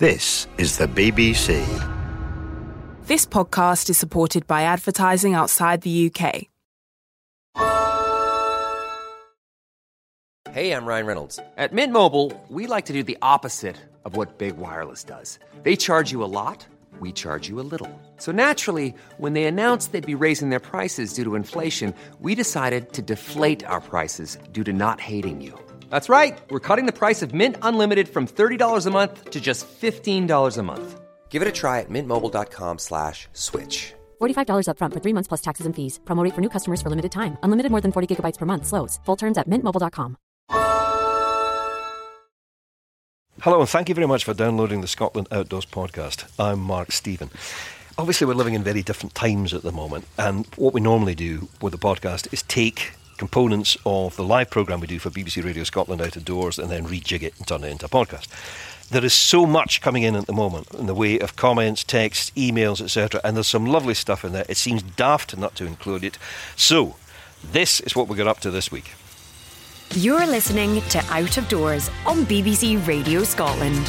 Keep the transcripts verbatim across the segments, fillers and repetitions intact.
This is the B B C. This podcast is supported by advertising outside the U K. Hey, I'm Ryan Reynolds. At Mint Mobile, we like to do the opposite of what Big Wireless does. They charge you a lot, we charge you a little. So naturally, when they announced they'd be raising their prices due to inflation, we decided to deflate our prices due to not hating you. That's right. We're cutting the price of Mint Unlimited from thirty dollars a month to just fifteen dollars a month. Give it a try at mintmobile.com slash switch. forty-five dollars up front for three months plus taxes and fees. Promo rate for new customers for limited time. Unlimited more than forty gigabytes per month. Slows full terms at mint mobile dot com. Hello, and thank you very much for downloading the Scotland Outdoors podcast. I'm Mark Stephen. Obviously, we're living in very different times at the moment, and what we normally do with the podcast is take components of the live programme we do for B B C Radio Scotland Out of Doors and then rejig it and turn it into a podcast. There is so much coming in at the moment in the way of comments, texts, emails, et cetera, and there's some lovely stuff in there. It seems daft not to include it. So, this is what we got up to this week. You're listening to Out of Doors on B B C Radio Scotland.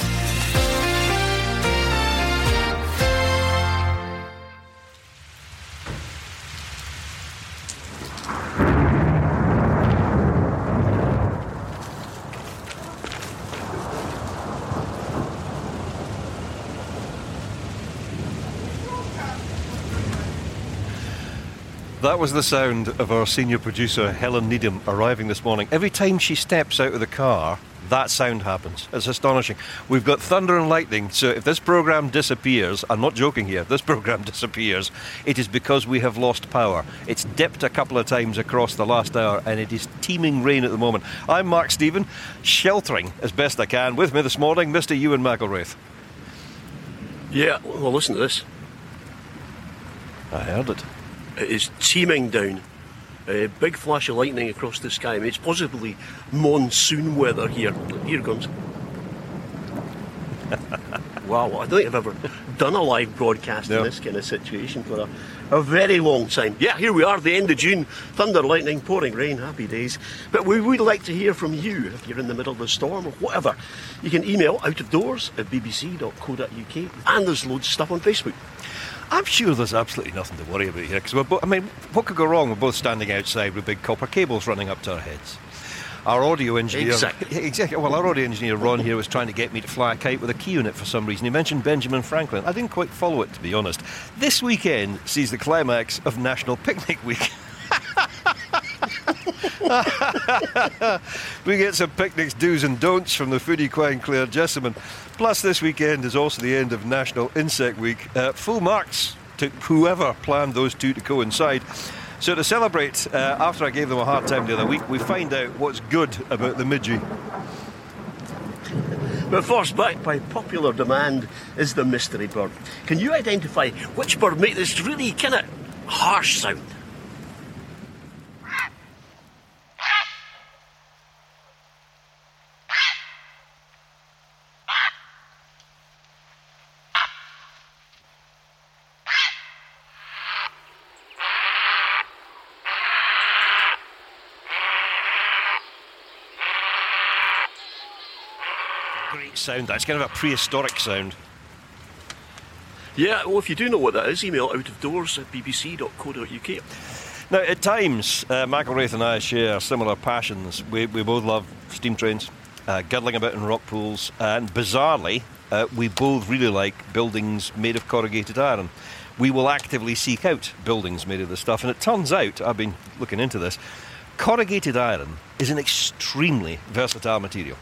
That was the sound of our senior producer, Helen Needham, arriving this morning. Every time she steps out of the car, that sound happens. It's astonishing. We've got thunder and lightning, so if this programme disappears, I'm not joking here, if this programme disappears, it is because we have lost power. It's dipped a couple of times across the last hour, and it is teeming rain at the moment. I'm Mark Stephen, sheltering as best I can. With me this morning, Mister Ewan McElwraith. Yeah, well, listen to this. I heard it. It is teeming down. A big flash of lightning across the sky. I mean, it's possibly monsoon weather here. Here it comes. Wow, I don't think I've ever done a live broadcast no. in this kind of situation for a, a very long time. Yeah, here we are, the end of June. Thunder, lightning, pouring rain, happy days. But we would like to hear from you if you're in the middle of the storm or whatever. You can email outofdoors at b b c dot co dot u k, and there's loads of stuff on Facebook. I'm sure there's absolutely nothing to worry about here, because we're bo- I mean, what could go wrong? We're both standing outside with big copper cables running up to our heads. Our audio engineer... Exactly. Exactly. Well, our audio engineer, Ron, here, was trying to get me to fly a kite with a key in it for some reason. He mentioned Benjamin Franklin. I didn't quite follow it, to be honest. This weekend sees the climax of National Picnic Week. We get some picnics do's and don'ts from the foodie quine Claire Jessamine. Plus, this weekend is also the end of National Insect Week. Uh, full marks to whoever planned those two to coincide. So to celebrate, uh, after I gave them a hard time the other week, we find out what's good about the Midgie. But first, back by popular demand, is the mystery bird. Can you identify which bird makes this really kind of harsh sound? Great sound. That's kind of a prehistoric sound. Yeah, well, if you do know what that is, email outofdoors at b b c dot co dot u k. Now, at times, uh, McElwraith and I share similar passions. We, we both love steam trains, uh, girdling about in rock pools, and bizarrely, uh, we both really like buildings made of corrugated iron. We will actively seek out buildings made of this stuff, and it turns out, I've been looking into this, corrugated iron is an extremely versatile material.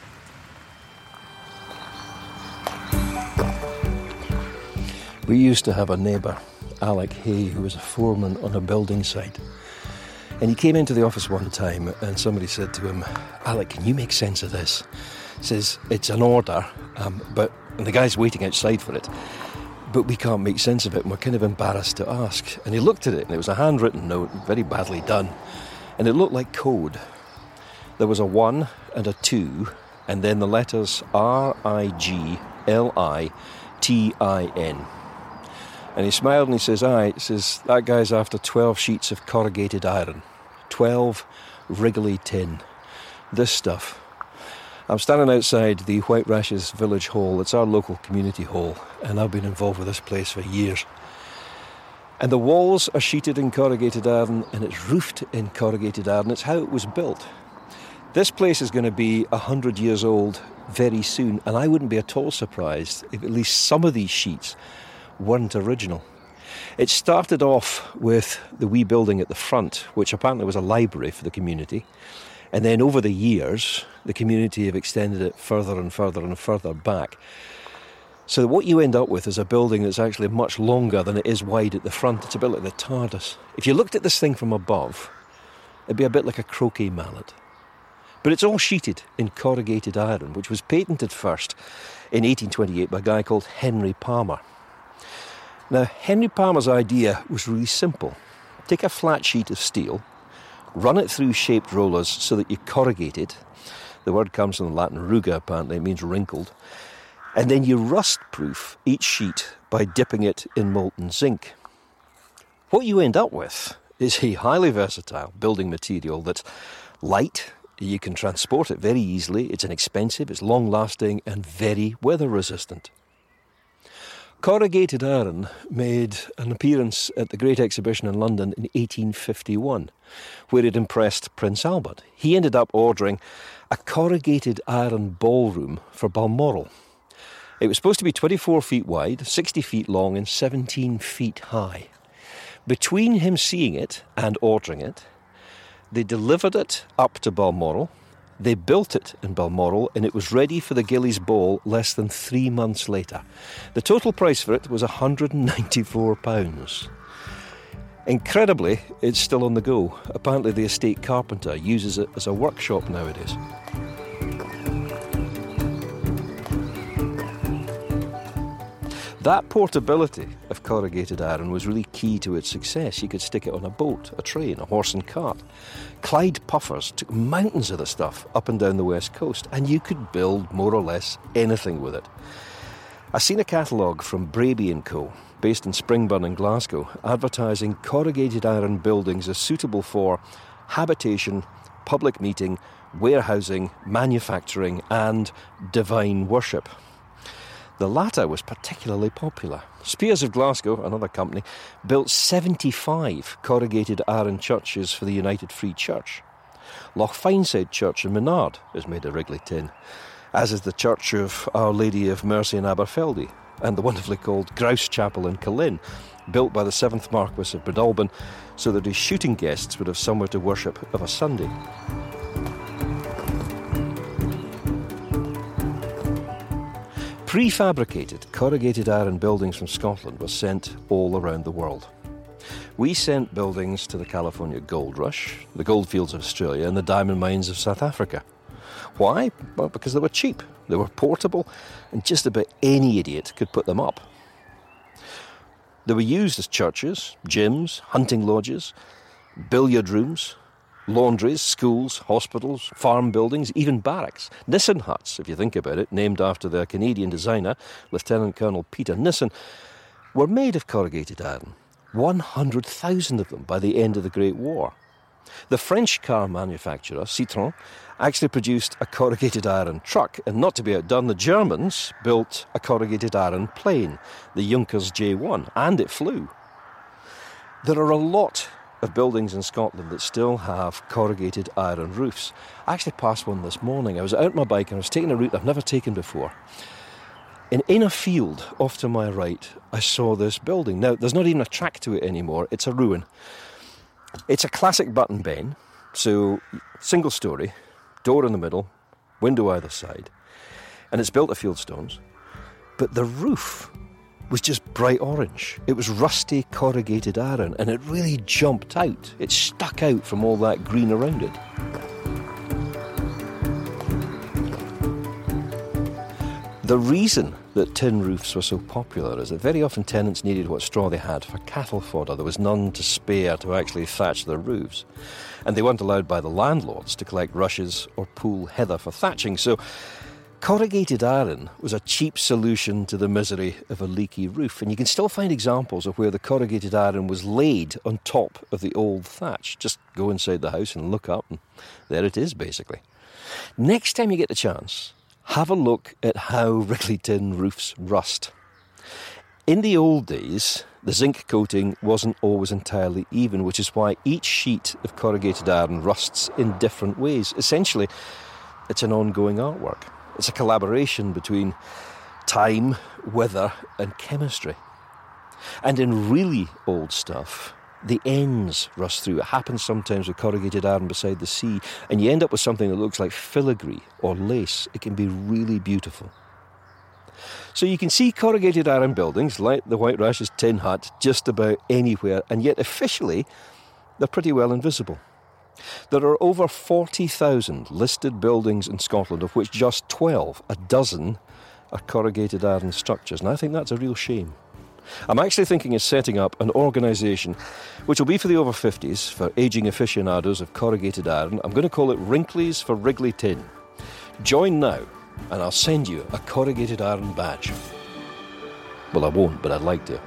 We used to have a neighbour, Alec Hay, who was a foreman on a building site. And he came into the office one time and somebody said to him, Alec, can you make sense of this? He says, it's an order, um, but and the guy's waiting outside for it, but we can't make sense of it and we're kind of embarrassed to ask. And he looked at it and it was a handwritten note, very badly done, and it looked like code. There was a one and a two, and then the letters R I G L I T I N. And he smiled and he says, aye, he says, that guy's after twelve sheets of corrugated iron. twelve wriggly tin. This stuff. I'm standing outside the White Rashes Village Hall. It's our local community hall, and I've been involved with this place for years. And the walls are sheeted in corrugated iron, and it's roofed in corrugated iron. It's how it was built. This place is going to be one hundred years old very soon, and I wouldn't be at all surprised if at least some of these sheets weren't original. It started off with the wee building at the front, which apparently was a library for the community. And then over the years, the community have extended it further and further and further back. So what you end up with is a building that's actually much longer than it is wide at the front. It's a bit like the TARDIS. If you looked at this thing from above, it'd be a bit like a croquet mallet. But it's all sheeted in corrugated iron, which was patented first in eighteen twenty-eight by a guy called Henry Palmer. Now, Henry Palmer's idea was really simple. Take a flat sheet of steel, run it through shaped rollers so that you corrugate it. The word comes from the Latin ruga, apparently. It means wrinkled. And then you rust-proof each sheet by dipping it in molten zinc. What you end up with is a highly versatile building material that's light. You can transport it very easily. It's inexpensive, it's long-lasting, and very weather-resistant. Corrugated iron made an appearance at the Great Exhibition in London in eighteen fifty-one, where it impressed Prince Albert. He ended up ordering a corrugated iron ballroom for Balmoral. It was supposed to be twenty-four feet wide, sixty feet long, and seventeen feet high. Between him seeing it and ordering it, they delivered it up to Balmoral. They built it in Balmoral, and it was ready for the Gillies Ball less than three months later. The total price for it was one hundred ninety-four pounds. Incredibly, it's still on the go. Apparently the estate carpenter uses it as a workshop nowadays. That portability of corrugated iron was really key to its success. You could stick it on a boat, a train, a horse and cart. Clyde Puffers took mountains of the stuff up and down the west coast, and you could build more or less anything with it. I've seen a catalogue from Braby and Co, based in Springburn in Glasgow, advertising corrugated iron buildings as suitable for habitation, public meeting, warehousing, manufacturing, and divine worship. The latter was particularly popular. Spears of Glasgow, another company, built seventy-five corrugated iron churches for the United Free Church. Lochfineshead Church in Menard is made of Wrigley tin, as is the Church of Our Lady of Mercy in Aberfeldy, and the wonderfully called Grouse Chapel in Killin, built by the seventh Marquess of Breadalbane, so that his shooting guests would have somewhere to worship of a Sunday. Prefabricated corrugated iron buildings from Scotland were sent all around the world. We sent buildings to the California Gold Rush, the goldfields of Australia, and the diamond mines of South Africa. Why? Well, because they were cheap, they were portable, and just about any idiot could put them up. They were used as churches, gyms, hunting lodges, billiard rooms, laundries, schools, hospitals, farm buildings, even barracks. Nissen huts, if you think about it, named after their Canadian designer, Lieutenant Colonel Peter Nissen, were made of corrugated iron. one hundred thousand of them by the end of the Great War. The French car manufacturer, Citroën, actually produced a corrugated iron truck, and not to be outdone, the Germans built a corrugated iron plane, the Junkers J one, and it flew. There are a lot of buildings in Scotland that still have corrugated iron roofs. I actually passed one this morning. I was out on my bike and I was taking a route I've never taken before. And in a field off to my right, I saw this building. Now, there's not even a track to it anymore. It's a ruin. It's a classic button ben, so single story, door in the middle, window either side, and it's built of fieldstones. But the roof was just bright orange. It was rusty corrugated iron, and it really jumped out. It stuck out from all that green around it. The reason that tin roofs were so popular is that very often tenants needed what straw they had for cattle fodder. There was none to spare to actually thatch their roofs. And they weren't allowed by the landlords to collect rushes or pull heather for thatching. So corrugated iron was a cheap solution to the misery of a leaky roof. And you can still find examples of where the corrugated iron was laid on top of the old thatch. Just go inside the house and look up, and there it is, basically. Next time you get the chance, have a look at how Wrigley tin roofs rust. In the old days, the zinc coating wasn't always entirely even, which is why each sheet of corrugated iron rusts in different ways. Essentially, it's an ongoing artwork. It's a collaboration between time, weather, and chemistry. And in really old stuff, the ends rust through. It happens sometimes with corrugated iron beside the sea, and you end up with something that looks like filigree or lace. It can be really beautiful. So you can see corrugated iron buildings like the White Rash's Tin Hut just about anywhere, and yet officially they're pretty well invisible. There are over forty thousand listed buildings in Scotland, of which just twelve, a dozen, are corrugated iron structures, and I think that's a real shame. I'm actually thinking of setting up an organisation which will be for the over fifties, for ageing aficionados of corrugated iron. I'm going to call it Wrinklies for Wrigley Tin. Join now, and I'll send you a corrugated iron badge. Well, I won't, but I'd like to.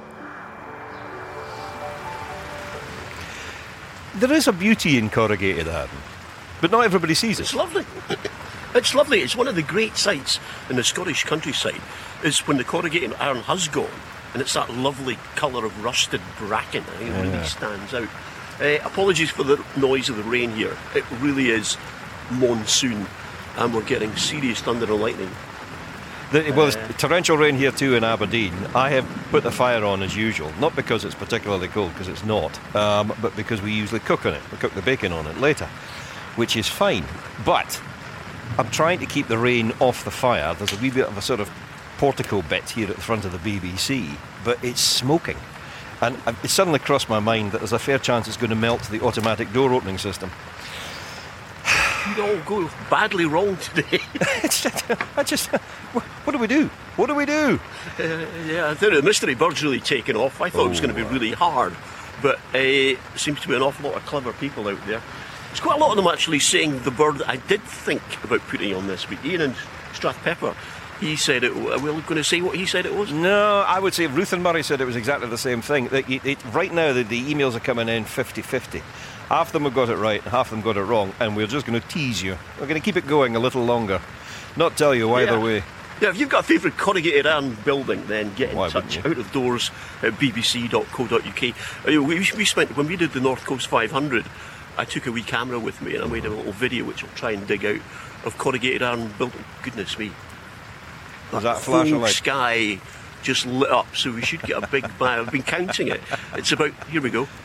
There is a beauty in corrugated iron, but not everybody sees it. It's lovely. It's lovely. It's one of the great sights in the Scottish countryside, is when the corrugated iron has gone, and it's that lovely colour of rusted bracken. I think it really Yeah. stands out. Uh, apologies for the noise of the rain here. It really is monsoon, and we're getting serious thunder and lightning. The, well, there's torrential rain here too in Aberdeen. I have put the fire on as usual, not because it's particularly cold, because it's not, um, but because we usually cook on it. We cook the bacon on it later, which is fine. But I'm trying to keep the rain off the fire. There's a wee bit of a sort of portico bit here at the front of the B B C, but it's smoking. And it suddenly crossed my mind that there's a fair chance it's going to melt the automatic door opening system. We all go badly wrong today. It's just, I just, what do we do? What do we do? Uh, yeah, I think the mystery bird's really taken off. I thought Oh. it was going to be really hard, but uh, there seems to be an awful lot of clever people out there. There's quite a lot of them actually saying the bird that I did think about putting on this week. Ian in Strathpepper, he said it. Are we going to say what he said it was? No, I would say Ruth and Murray said it was exactly the same thing. That it, it, right now, the, the emails are coming in fifty-fifty. Half of them have got it right, half of them got it wrong, and we're just going to tease you. We're going to keep it going a little longer. Not tell you either Yeah. way. Yeah, if you've got a favourite corrugated iron building, then get in Why touch. wouldn't Out of doors at b b c dot co dot u k. Uh, we, we spent, when we did the North Coast five hundred, I took a wee camera with me and I made a little video which I'll try and dig out of corrugated iron building. Goodness me. Was that a flash of whole light? sky just lit up, so we should get a big bang. I've been counting it. It's about, here we go.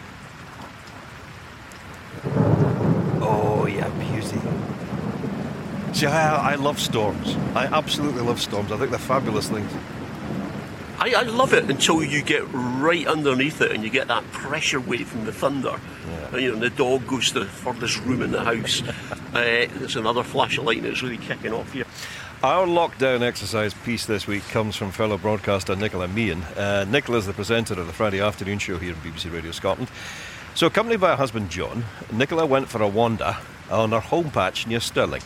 Oh, yeah, beauty. See, I, I love storms. I absolutely love storms. I think they're fabulous things. I, I love it until you get right underneath it and you get that pressure wave from the thunder. Yeah. And, you know, the dog goes to the furthest room in the house. uh, there's another flash of light and it's really kicking off here. Our lockdown exercise piece this week comes from fellow broadcaster Nicola Meehan. Uh, Nicola is the presenter of the Friday afternoon show here on B B C Radio Scotland. So, accompanied by her husband John, Nicola went for a wander on her home patch near Stirling.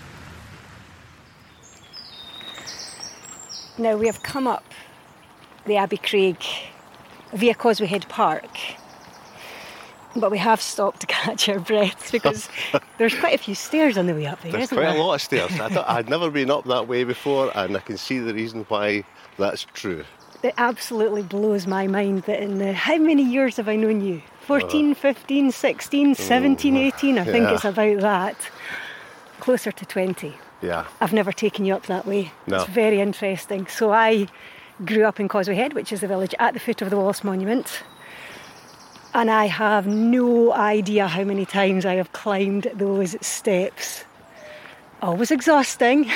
Now we have come up the Abbey Craig via Causeway Head Park, but we have stopped to catch our breaths because there's quite a few stairs on the way up there, There's isn't quite there? a lot of stairs. I don't, I'd never been up that way before, and I can see the reason why that's true. It absolutely blows my mind that in the, how many years have I known you? fourteen, fifteen, sixteen, seventeen, eighteen, I think yeah. it's about that. Closer to twenty. Yeah. I've never taken you up that way. No. It's very interesting. So I grew up in Causeway Head, which is the village at the foot of the Wallace Monument. And I have no idea how many times I have climbed those steps. Always exhausting.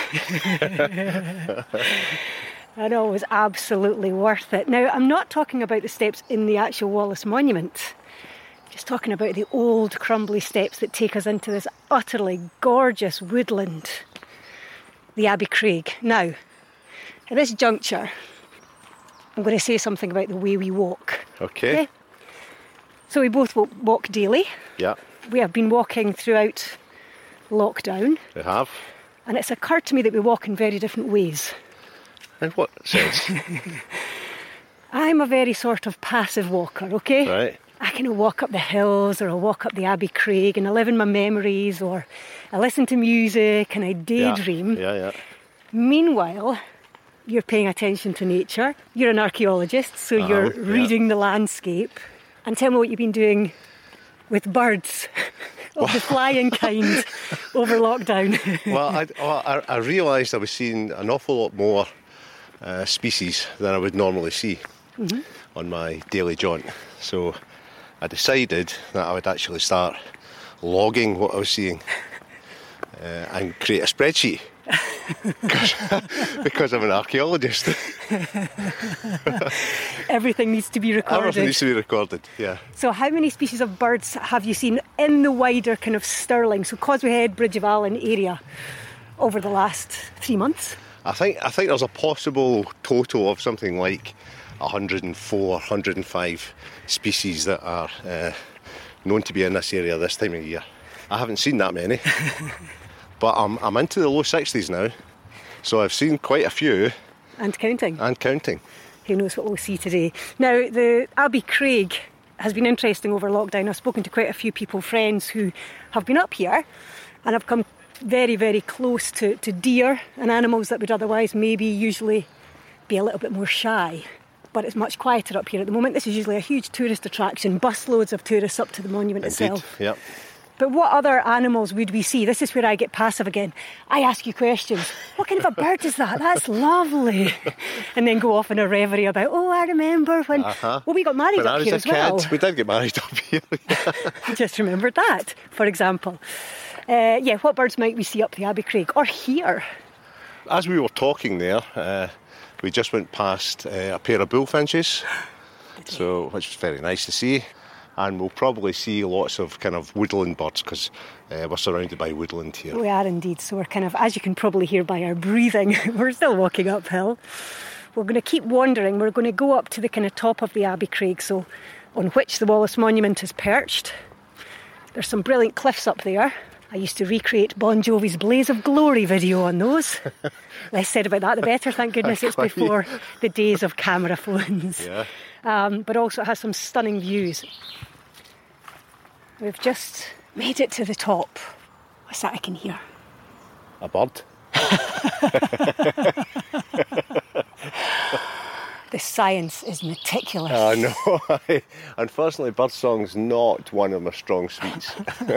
And always absolutely worth it. Now, I'm not talking about the steps in the actual Wallace Monument. Just talking about the old crumbly steps that take us into this utterly gorgeous woodland, the Abbey Craig. Now, at this juncture, I'm going to say something about the way we walk. Okay. Okay? So we both walk, walk daily. Yeah, We have been walking throughout lockdown, we have. and it's occurred to me that we walk in very different ways. In what sense? I'm a very sort of passive walker, okay? Right. I kind of walk up the hills, or I'll walk up the Abbey Craig, and I live in my memories, or I listen to music and I daydream. Yeah, yeah. yeah. Meanwhile, you're paying attention to nature. You're an archaeologist, so uh-huh, you're yeah. reading the landscape. And tell me what you've been doing with birds of the flying kind over lockdown. Well, I, well, I, I realised I was seeing an awful lot more uh, species than I would normally see mm-hmm. on my daily jaunt. So I decided that I would actually start logging what I was seeing uh, and create a spreadsheet. because, because I'm an archaeologist. Everything needs to be recorded. Everything needs to be recorded, yeah. So how many species of birds have you seen in the wider kind of Stirling, so Causeway Head, Bridge of Allen area over the last three months? I think I think there's a possible total of something like one hundred four, one hundred five species that are uh, known to be in this area this time of year. I haven't seen that many. But I'm I'm into the low sixties now, so I've seen quite a few. And counting. And counting. Who knows what we'll see today. Now, the Abbey Craig has been interesting over lockdown. I've spoken to quite a few people, friends who have been up here and have come very, very close to, to deer and animals that would otherwise maybe usually be a little bit more shy. But it's much quieter up here at the moment. This is usually a huge tourist attraction, busloads of tourists up to the monument Indeed. itself. Yep. But what other animals would we see? This is where I get passive again. I ask you questions. What kind of a bird is that? That's lovely. And then go off in a reverie about, oh, I remember when uh-huh. well, we got married when up I was here a as well. kid, we did get married up here. I just remembered that, for example. Uh, yeah, what birds might we see up the Abbey Craig or here? As we were talking there, uh, we just went past uh, a pair of bullfinches, so which was very nice to see. And we'll probably see lots of kind of woodland birds because uh, we're surrounded by woodland here. We are indeed. So we're kind of, as you can probably hear by our breathing, we're still walking uphill. We're going to keep wandering. We're going to go up to the kind of top of the Abbey Craig, so on which the Wallace Monument is perched. There's some brilliant cliffs up there. I used to recreate Bon Jovi's Blaze of Glory video on those. Less said about that, the better. Thank goodness it's before the days of camera phones. Yeah. Um, but also it has some stunning views. We've just made it to the top. What's that I can hear? A bird. The science is meticulous. I know. Unfortunately, birdsong's not one of my strong suits.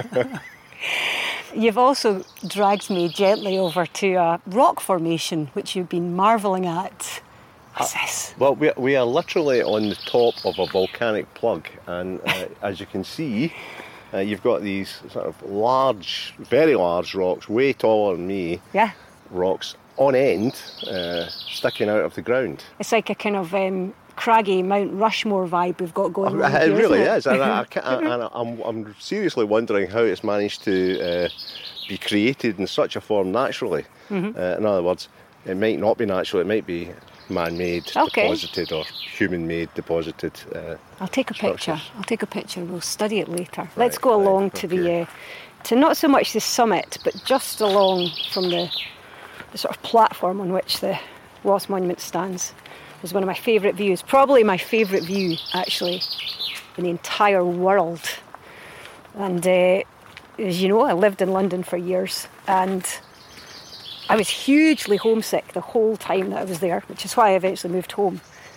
You've also dragged me gently over to a rock formation, which you've been marvelling at. What's this? Uh, well, we, we are literally on the top of a volcanic plug, and uh, as you can see, uh, you've got these sort of large, very large rocks, way taller than me. Yeah. Rocks on end, uh, sticking out of the ground. It's like a kind of um, craggy Mount Rushmore vibe we've got going oh, on It here, really isn't it? is, and, I, I can't, and I'm, I'm seriously wondering how it's managed to uh, be created in such a form naturally. Mm-hmm. Uh, in other words, it might not be natural, it might be man-made, okay. deposited, or human-made, deposited. Uh, I'll take a picture. I'll take a picture. We'll study it later. Right, Let's go right, along okay. to the, uh, to not so much the summit, but just along from the, the sort of platform on which the Wallace Monument stands. It's one of my favourite views. Probably my favourite view, actually, in the entire world. And uh, as you know, I lived in London for years, and I was hugely homesick the whole time that I was there, which is why I eventually moved home.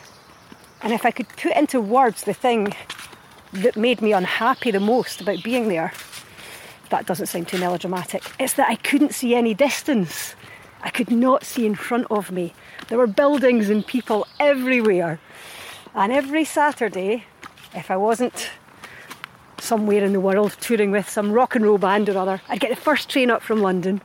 And if I could put into words the thing that made me unhappy the most about being there, that doesn't sound too melodramatic, it's that I couldn't see any distance. I could not see in front of me. There were buildings and people everywhere. And every Saturday, if I wasn't somewhere in the world touring with some rock and roll band or other, I'd get the first train up from London.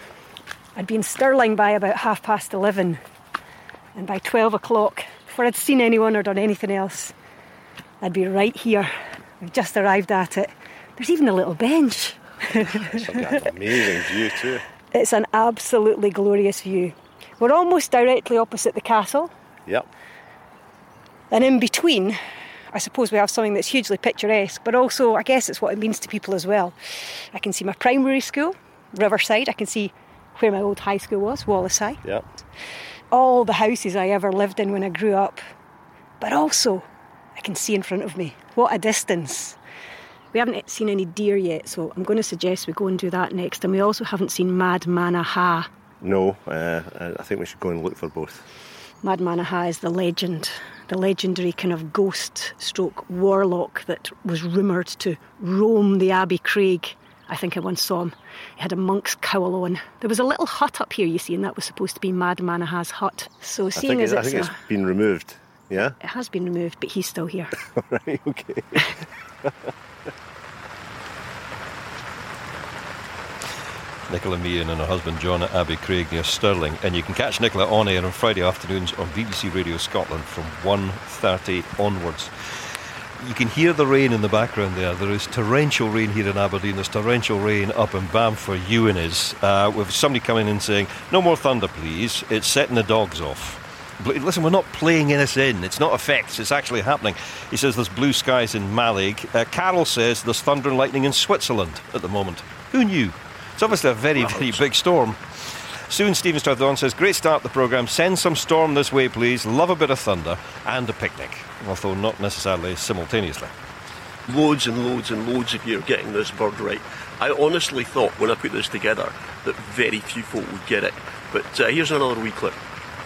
I'd be in Stirling by about half past eleven, and by twelve o'clock, before I'd seen anyone or done anything else, I'd be right here. I've just arrived at it. There's even a little bench. It's an amazing view too. It's an absolutely glorious view. We're almost directly opposite the castle. Yep. And in between, I suppose we have something that's hugely picturesque, but also I guess it's what it means to people as well. I can see my primary school, Riverside. I can see where my old high school was, Wallace High. Yep. All the houses I ever lived in when I grew up. But also, I can see in front of me. What a distance. We haven't seen any deer yet, so I'm going to suggest we go and do that next. And we also haven't seen Mad Manna Ha. No, uh, I think we should go and look for both. Mad Manna Ha is the legend, the legendary kind of ghost stroke warlock that was rumoured to roam the Abbey Craig. I think I once saw him. He had a monk's cowl on. There was a little hut up here, you see, and that was supposed to be Mad Manna Ha's hut. So seeing I as think, it's... I think a, it's been removed, yeah? It has been removed, but he's still here. Right, okay. Nicola Meehan and her husband John at Abbey Craig near Stirling, and you can catch Nicola on air on Friday afternoons on B B C Radio Scotland from one thirty onwards. You can hear the rain in the background there. There is torrential rain here in Aberdeen. There's torrential rain up in Bamford, Ewan-is. Uh, with somebody coming in saying, no more thunder please, it's setting the dogs off. Listen, we're not playing this in. It's not effects, it's actually happening. He says there's blue skies in Malig. Uh, Carol says there's thunder and lightning in Switzerland at the moment. Who knew? It's obviously a very, very big storm. Soon Stephen Strathdon says, great start to the programme. Send some storm this way, please. Love a bit of thunder and a picnic. Although not necessarily simultaneously. Loads and loads and loads of you are getting this bird right. I honestly thought when I put this together that very few folk would get it. But uh, here's another wee clip.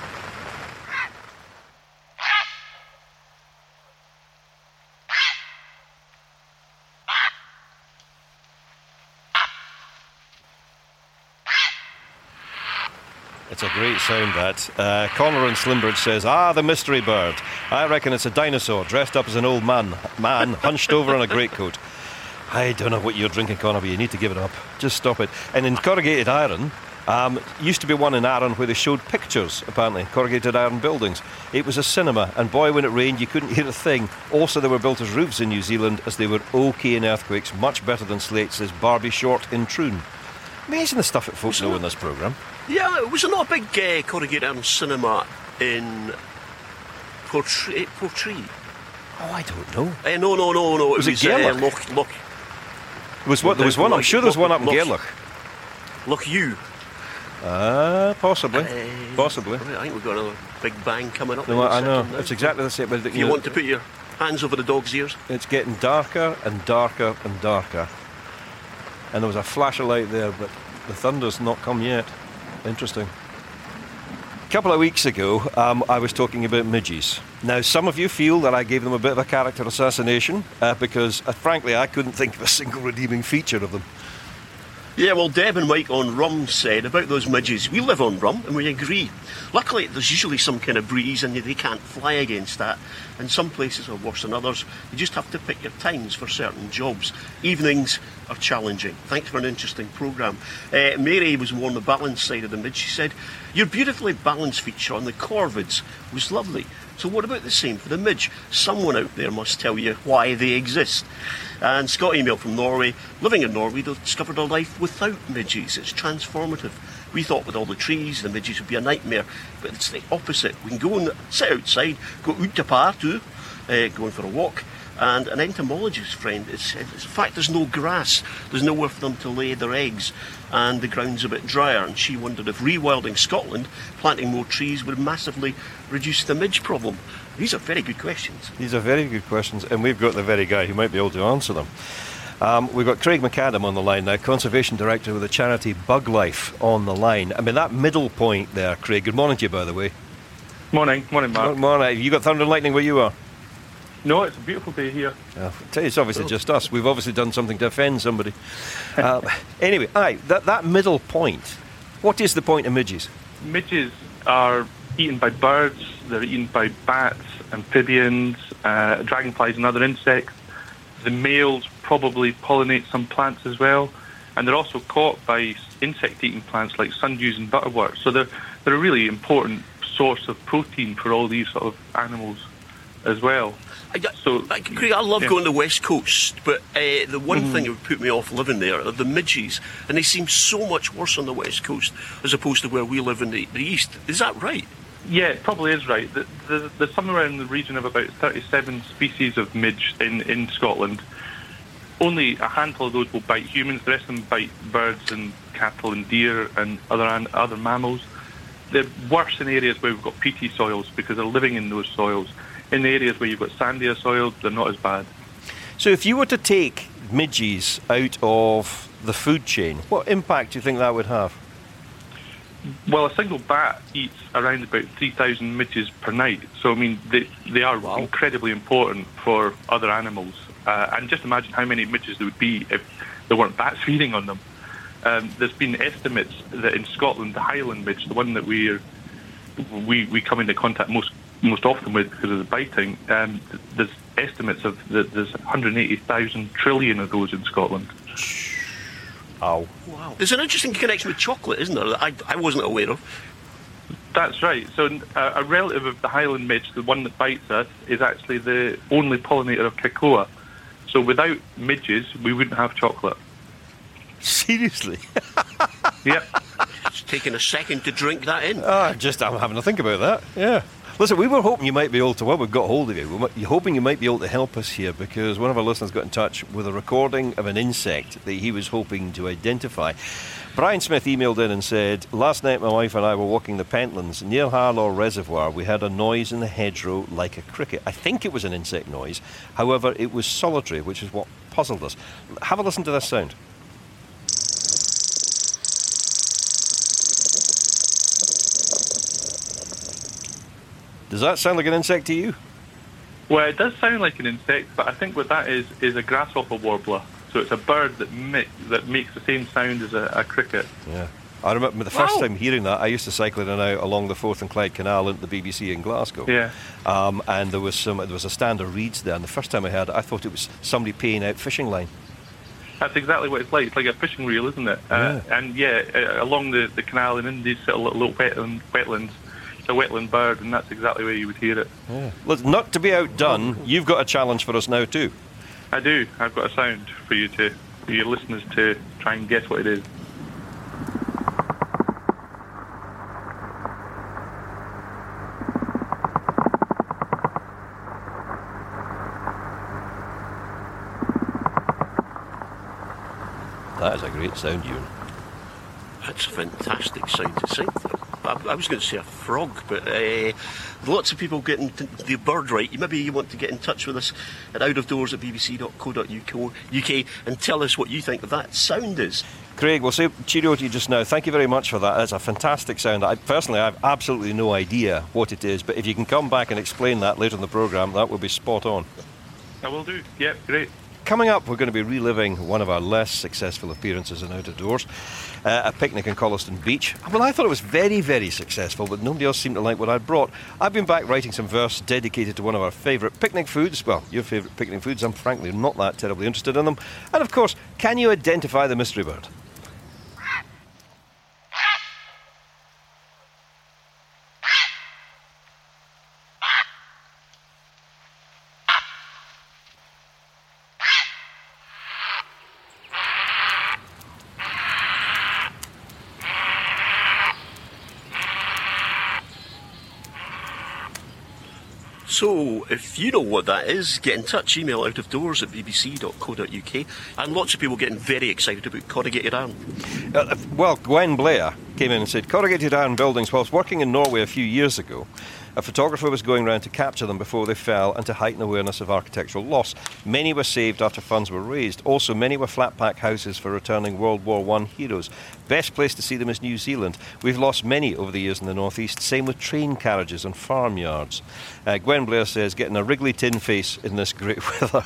It's a great sound, that. Uh, Connor in Slimbridge says, ah, the mystery bird. I reckon it's a dinosaur dressed up as an old man, man hunched over in a greatcoat. I don't know what you're drinking, Connor, but you need to give it up. Just stop it. And in corrugated iron, um, used to be one in Arran where they showed pictures, apparently, corrugated iron buildings. It was a cinema, and boy, when it rained, you couldn't hear a thing. Also, they were built as roofs in New Zealand, as they were okay in earthquakes, much better than slates, says Barbie Short in Troon. Amazing the stuff that folks know in this programme. Yeah, was there not a big uh, corrugated iron cinema in Portree? Portree? Oh, I don't know. Uh, no, no, no, no. It was, was it uh, Gaelic? Loch, Loch. There was, what, there was one, I'm sure there was one up in Gaelic. Loch U. Ah, uh, possibly. Uh, possibly. I think we've got another big bang coming up. No, I know. It's exactly the same. But, if you, you know, want to put your hands over the dog's ears. It's getting darker and darker and darker. And there was a flash of light there, but the thunder's not come yet. Interesting. A couple of weeks ago, um, I was talking about midges. Now, some of you feel that I gave them a bit of a character assassination uh, because, uh, frankly, I couldn't think of a single redeeming feature of them. Yeah, well, Deb and Mike on Rum said about those midges, we live on Rum and we agree. Luckily, there's usually some kind of breeze and they can't fly against that. And some places are worse than others. You just have to pick your times for certain jobs. Evenings are challenging. Thanks for an interesting programme. Uh, Mary was more on the balanced side of the midge. She said, your beautifully balanced feature on the corvids was lovely. So what about the same for the midge? Someone out there must tell you why they exist. And Scott email from Norway. Living in Norway, they've discovered a life without midges. It's transformative. We thought with all the trees, the midges would be a nightmare, but it's the opposite. We can go and sit outside, go ut to party, uh, going for a walk. And an entomologist friend has said, in fact, there's no grass. There's nowhere for them to lay their eggs, and the ground's a bit drier. And she wondered if rewilding Scotland, planting more trees, would massively reduce the midge problem. These are very good questions. These are very good questions, and we've got the very guy who might be able to answer them. Um, we've got Craig McAdam on the line now, Conservation Director with the charity Bug Life on the line. I mean, that middle point there, Craig, good morning to you, by the way. Morning, morning, Mark. Good morning. Have you got thunder and lightning where you are? No, it's a beautiful day here. Uh, it's obviously just us. We've obviously done something to offend somebody. uh, anyway, aye, that, that middle point, what is the point of midges? Midges are eaten by birds, they're eaten by bats, amphibians, uh, dragonflies and other insects. The males probably pollinate some plants as well, and they're also caught by insect-eating plants like sundews and butterwort. So they're, they're a really important source of protein for all these sort of animals as well. I, so, I, Craig, I love yeah. going to the West Coast, but uh, the one mm. thing that would put me off living there are the midges, and they seem so much worse on the West Coast as opposed to where we live in the, the East. Is that right? Yeah, it probably is right. The, the, there's somewhere in the region of about thirty-seven species of midge in, in Scotland. Only a handful of those will bite humans. The rest of them bite birds and cattle and deer and other other mammals. They're worse in areas where we've got peaty soils because they're living in those soils. in the areas where you've got sandier soil, they're not as bad. So if you were to take midges out of the food chain, what impact do you think that would have? Well, a single bat eats around about three thousand midges per night. So, I mean, they, they are wow. incredibly important for other animals. Uh, and just imagine how many midges there would be if there weren't bats feeding on them. Um, there's been estimates that in Scotland, the Highland midge, the one that we are, we, we come into contact most most often with because of the biting, um, there's estimates of that there's one hundred eighty thousand trillion of those in Scotland. Ow. Wow. There's an interesting connection with chocolate, isn't there, that I, I wasn't aware of. That's right. So uh, a relative of the Highland midge, the one that bites us, is actually the only pollinator of cocoa. So without midges, we wouldn't have chocolate. Seriously? Yep. It's taking a second to drink that in. Ah, just I'm having to think about that. Yeah. Listen, we were hoping you might be able to, well, we've got hold of you. We're hoping you might be able to help us here because one of our listeners got in touch with a recording of an insect that he was hoping to identify. Brian Smith emailed in and said, last night my wife and I were walking the Pentlands. Near Harlaw Reservoir, we had a noise in the hedgerow like a cricket. I think it was an insect noise. However, it was solitary, which is what puzzled us. Have a listen to this sound. Does that sound like an insect to you? Well, it does sound like an insect, but I think what that is is a grasshopper warbler. So it's a bird that mi- that makes the same sound as a, a cricket. Yeah. I remember the first wow. time hearing that, I used to cycle in and out along the Forth and Clyde Canal into the B B C in Glasgow. Yeah. Um, and there was some, there was a stand of reeds there, and the first time I heard it, I thought it was somebody paying out fishing line. That's exactly what it's like. It's like a fishing reel, isn't it? Yeah. Uh, and yeah, uh, along the, the canal and in these little, little wetland, wetlands, it's a wetland bird, and that's exactly where you would hear it. Yeah. Look, not to be outdone, you've got a challenge for us now too. I do. I've got a sound for you to, for your listeners to try and guess what it is. That is a great sound, Ewan. That's a fantastic sound to sing. I, I was going to say a frog, but uh, lots of people getting the bird right. Maybe you want to get in touch with us at out of doors at b b c dot co dot u k and tell us what you think that sound is. Craig, we'll say cheerio to you just now. Thank you very much for that. That's a fantastic sound. I, personally, I have absolutely no idea what it is, but if you can come back and explain that later in the programme, that will be spot on. I will do. Yep, great. Coming up, we're going to be reliving one of our less successful appearances in Out of Doors, uh, a picnic in Colliston Beach. Well, I thought it was very, very successful, but nobody else seemed to like what I'd brought. I've been back writing some verse dedicated to one of our favourite picnic foods. Well, your favourite picnic foods. I'm frankly not that terribly interested in them. And of course, can you identify the mystery bird? So, if you know what that is, get in touch. Email out of doors at b b c dot co dot u k. And lots of people getting very excited about corrugated iron. Uh, well, Gwen Blair came in and said, corrugated iron buildings, whilst working in Norway a few years ago, a photographer was going around to capture them before they fell and to heighten awareness of architectural loss. Many were saved after funds were raised. Also, many were flat-pack houses for returning World War One heroes. Best place to see them is New Zealand. We've lost many over the years in the northeast. Same with train carriages and farmyards. Uh, Gwen Blair says, getting a wriggly tin face in this great weather.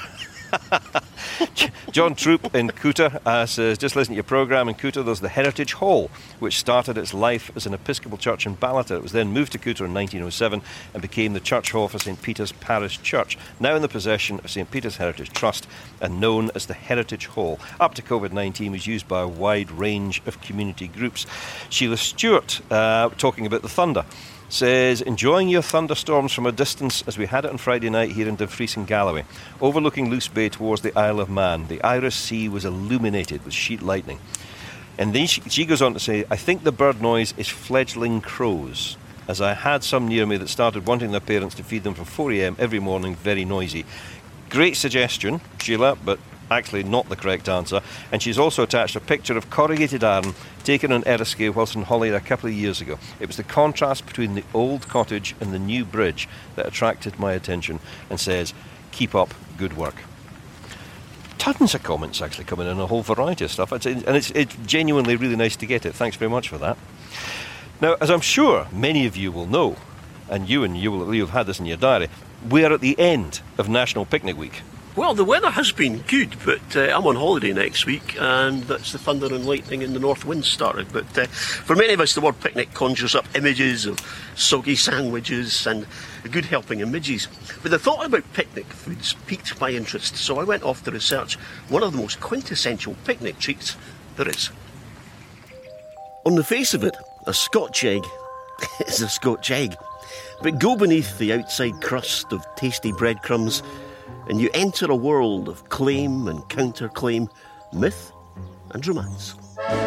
John Troop in Cooter uh, says, just listen to your programme in Cooter. There's the Heritage Hall, which started its life as an Episcopal church in Ballater. It was then moved to Cooter in nineteen oh seven and became the church hall for St Peter's Parish Church, now in the possession of St Peter's Heritage Trust and known as the Heritage Hall. Up to COVID nineteen was used by a wide range of community groups. Sheila Stewart, uh, talking about the thunder, says, enjoying your thunderstorms from a distance as we had it on Friday night here in Dumfries and Galloway, overlooking Luce Bay towards the Isle of Man. The Irish Sea was illuminated with sheet lightning. And then she, she goes on to say, I think the bird noise is fledgling crows, as I had some near me that started wanting their parents to feed them from four a.m. every morning, very noisy. Great suggestion, Sheila, but actually not the correct answer. And she's also attached a picture of corrugated iron taken on Eriskay whilst on holiday a couple of years ago. It was the contrast between the old cottage and the new bridge that attracted my attention, and says, keep up, good work. Tons of comments actually coming in, a whole variety of stuff, it's, and it's, it's genuinely really nice to get it. Thanks very much for that. Now, as I'm sure many of you will know, and you and you will you've had this in your diary, we're at the end of National Picnic Week. Well, the weather has been good, but uh, I'm on holiday next week, and that's the thunder and lightning and the north wind started. But uh, for many of us, the word picnic conjures up images of soggy sandwiches and a good helping of midges. But the thought about picnic foods piqued my interest, so I went off to research one of the most quintessential picnic treats there is. On the face of it, a Scotch egg is a Scotch egg. But go beneath the outside crust of tasty breadcrumbs, and you enter a world of claim and counterclaim, myth and romance.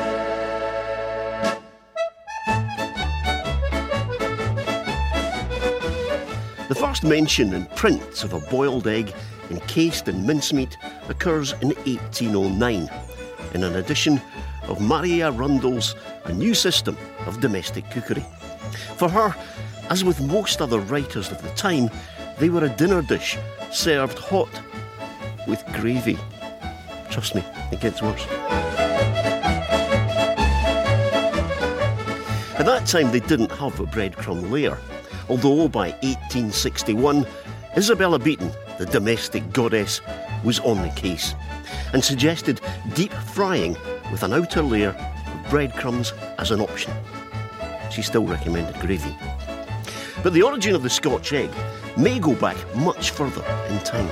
The first mention in print of a boiled egg encased in mincemeat occurs in eighteen oh nine, in an edition of Marie Arundel's A New System of Domestic Cookery. For her, as with most other writers of the time, they were a dinner dish served hot with gravy. Trust me, it gets worse. At that time, they didn't have a breadcrumb layer, although by eighteen sixty-one, Isabella Beeton, the domestic goddess, was on the case and suggested deep frying with an outer layer of breadcrumbs as an option. She still recommended gravy. But the origin of the Scotch egg may go back much further in time.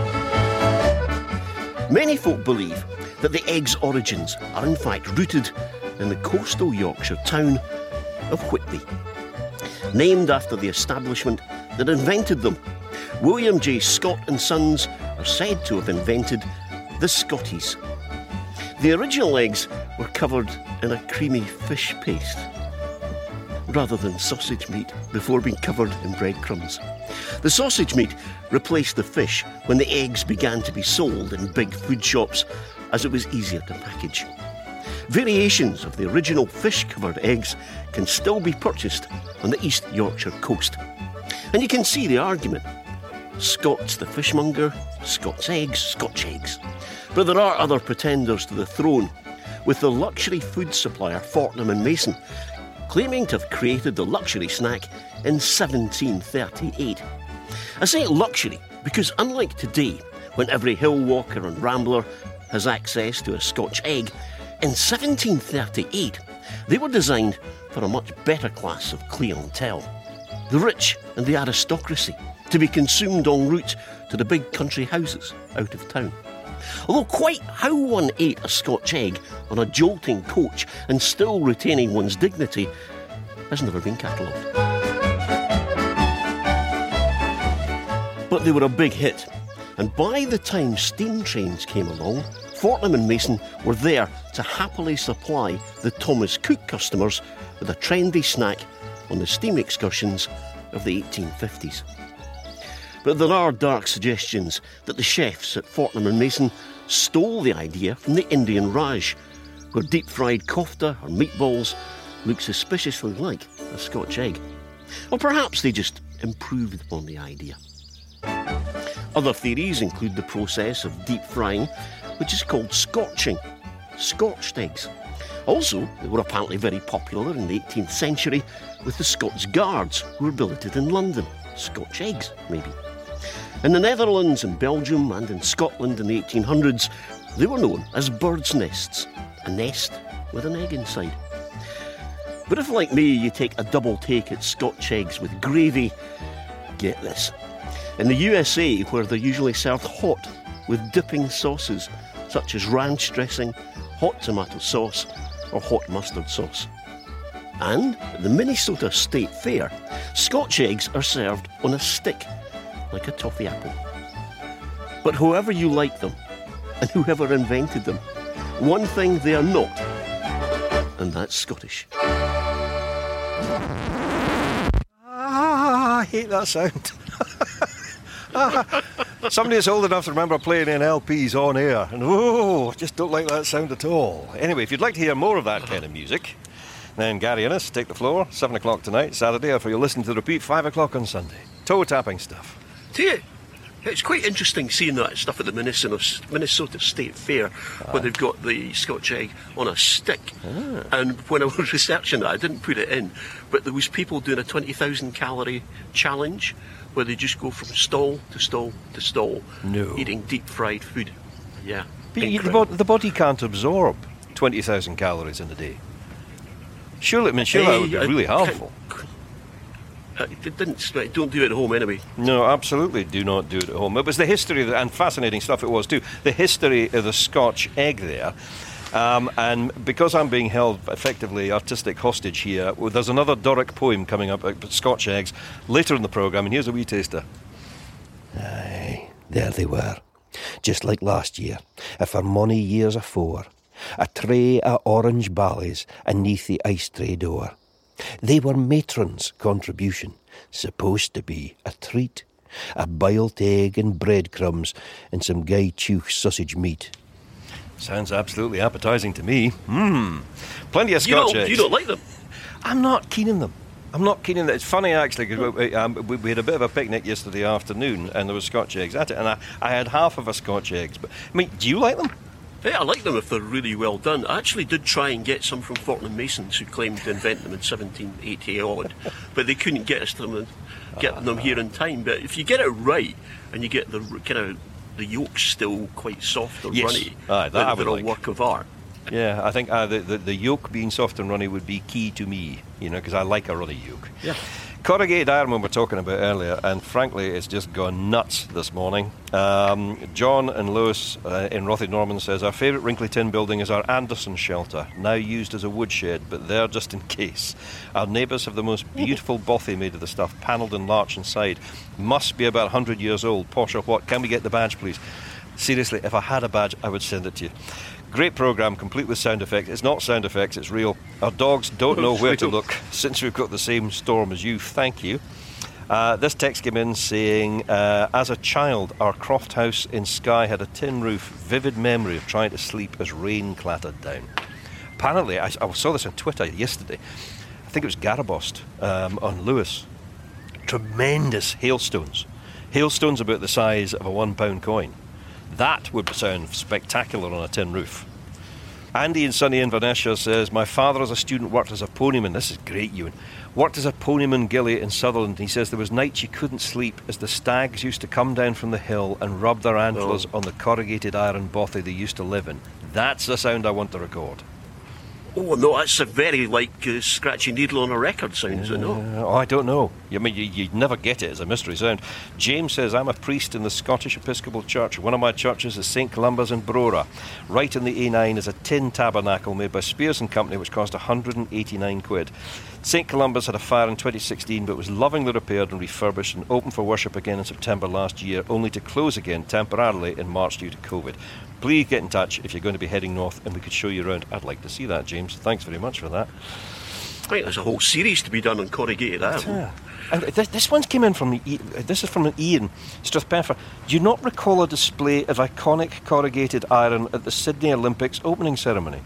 Many folk believe that the egg's origins are in fact rooted in the coastal Yorkshire town of Whitby. Named after the establishment that invented them, William J. Scott and Sons are said to have invented the Scotties. The original eggs were covered in a creamy fish paste, rather than sausage meat, before being covered in breadcrumbs. The sausage meat replaced the fish when the eggs began to be sold in big food shops, as it was easier to package. Variations of the original fish-covered eggs can still be purchased on the East Yorkshire coast. And you can see the argument. Scott's the fishmonger, Scott's eggs, Scotch eggs. But there are other pretenders to the throne, with the luxury food supplier Fortnum and Mason claiming to have created the luxury snack in seventeen thirty-eight. I say luxury because unlike today, when every hill walker and rambler has access to a Scotch egg, in seventeen thirty-eight they were designed for a much better class of clientele, the rich and the aristocracy, to be consumed en route to the big country houses out of town. Although quite how one ate a Scotch egg on a jolting coach and still retaining one's dignity has never been catalogued. But they were a big hit, and by the time steam trains came along, Fortnum and Mason were there to happily supply the Thomas Cook customers with a trendy snack on the steam excursions of the eighteen fifties. But there are dark suggestions that the chefs at Fortnum and Mason stole the idea from the Indian Raj, where deep-fried kofta or meatballs look suspiciously like a Scotch egg. Or perhaps they just improved upon the idea. Other theories include the process of deep frying, which is called scorching, scorched eggs. Also, they were apparently very popular in the eighteenth century with the Scots Guards, who were billeted in London. Scotch eggs, maybe. In the Netherlands, in Belgium and in Scotland in the eighteen hundreds, they were known as birds' nests, a nest with an egg inside. But if, like me, you take a double take at Scotch eggs with gravy, get this. In the U S A, where they're usually served hot with dipping sauces, such as ranch dressing, hot tomato sauce, or hot mustard sauce. And at the Minnesota State Fair, Scotch eggs are served on a stick, like a toffee apple. But however you like them, and whoever invented them, one thing they are not, and that's Scottish. Ah, I hate that sound. ah, Somebody that's old enough to remember playing in L Ps on air. And oh, just don't like that sound at all. Anyway, if you'd like to hear more of that kind of music, then Gary Innes, take the floor, seven o'clock tonight, Saturday, or if you'll listen to the repeat, five o'clock on Sunday. Toe-tapping stuff. See it? It's quite interesting seeing that stuff at the Minnesota, Minnesota State Fair, ah. where they've got the Scotch egg on a stick. Ah. And when I was researching that, I didn't put it in, but there was people doing a twenty thousand calorie challenge where they just go from stall to stall to stall, no. eating deep fried food. Yeah. But you, the, bod- the body can't absorb twenty thousand calories in a day. Surely, I mean, surely that would be really harmful. It didn't. Don't do it at home anyway. No, absolutely do not do it at home. It was the history, of the, and fascinating stuff it was too, the history of the Scotch egg there. Um, and because I'm being held effectively artistic hostage here, well, there's another Doric poem coming up about Scotch eggs later in the programme, and here's a wee taster. Aye, there they were, just like last year, if for mony years afore, a tray of orange ballies aneath the ice tray door. They were matron's contribution, supposed to be a treat, a boiled egg and breadcrumbs and some Guy Chouch sausage meat. Sounds absolutely appetising to me. Mmm. Plenty of Scotch you eggs. You don't like them? I'm not keen on them. I'm not keen on them. It's funny, actually, because we, um, we, we had a bit of a picnic yesterday afternoon and there was Scotch eggs at it, and I, I had half of a Scotch eggs. But I mean, do you like them? Yeah, I like them if they're really well done. I actually did try and get some from Fortnum Masons, who claimed to invent them in seventeen eighty odd, but they couldn't get us to them, get them here in time. But if you get it right and you get the kind of the yolks still quite soft or yes. runny, Aye, that then I would they're like. a work of art. Yeah, I think uh, the, the the yolk being soft and runny would be key to me, you know, because I like a runny yolk. Yeah. Corrugated iron we were talking about earlier, and frankly, it's just gone nuts this morning. Um, John and Lewis uh, in Rothy Norman says, our favourite wrinkly tin building is our Anderson shelter, now used as a woodshed, but there just in case. Our neighbours have the most beautiful bothy made of the stuff, panelled in larch inside. Must be about one hundred years old. Posh or what? Can we get the badge, please? Seriously, if I had a badge, I would send it to you. Great programme, complete with sound effects. It's not sound effects, it's real. Our dogs don't know where to look since we've got the same storm as you. Thank you. Uh, this text came in saying, uh, as a child, our Croft house in Skye had a tin roof. Vivid memory of trying to sleep as rain clattered down. Apparently, I, I saw this on Twitter yesterday. I think it was Garabost um, on Lewis. Tremendous hailstones. Hailstones about the size of a one pound coin. That would sound spectacular on a tin roof. Andy in sunny Inverness says, my father as a student worked as a ponyman. This is great, Ewan. Worked as a ponyman gilly in Sutherland. He says there was nights you couldn't sleep as the stags used to come down from the hill and rub their antlers oh. on the corrugated iron bothy they used to live in. That's the sound I want to record. Oh, no, that's a very like uh, scratchy needle on a record sound, is it not? Uh, oh, I don't know. I mean, you, you'd never get it as a mystery sound. James says, I'm a priest in the Scottish Episcopal Church. One of my churches is Saint Columba's in Brora. Right in the A nine is a tin tabernacle made by Spears and Company, which cost one hundred eighty-nine quid. Saint Columba's had a fire in twenty sixteen, but was lovingly repaired and refurbished and opened for worship again in September last year, only to close again temporarily in March due to COVID. Please get in touch if you're going to be heading north and we could show you around. I'd like to see that, James. Thanks very much for that. I think there's a whole series to be done on corrugated iron. Yeah. And this, this one's came in from, this is from an Ian Strathpeffer. Do you not recall a display of iconic corrugated iron at the Sydney Olympics opening ceremony?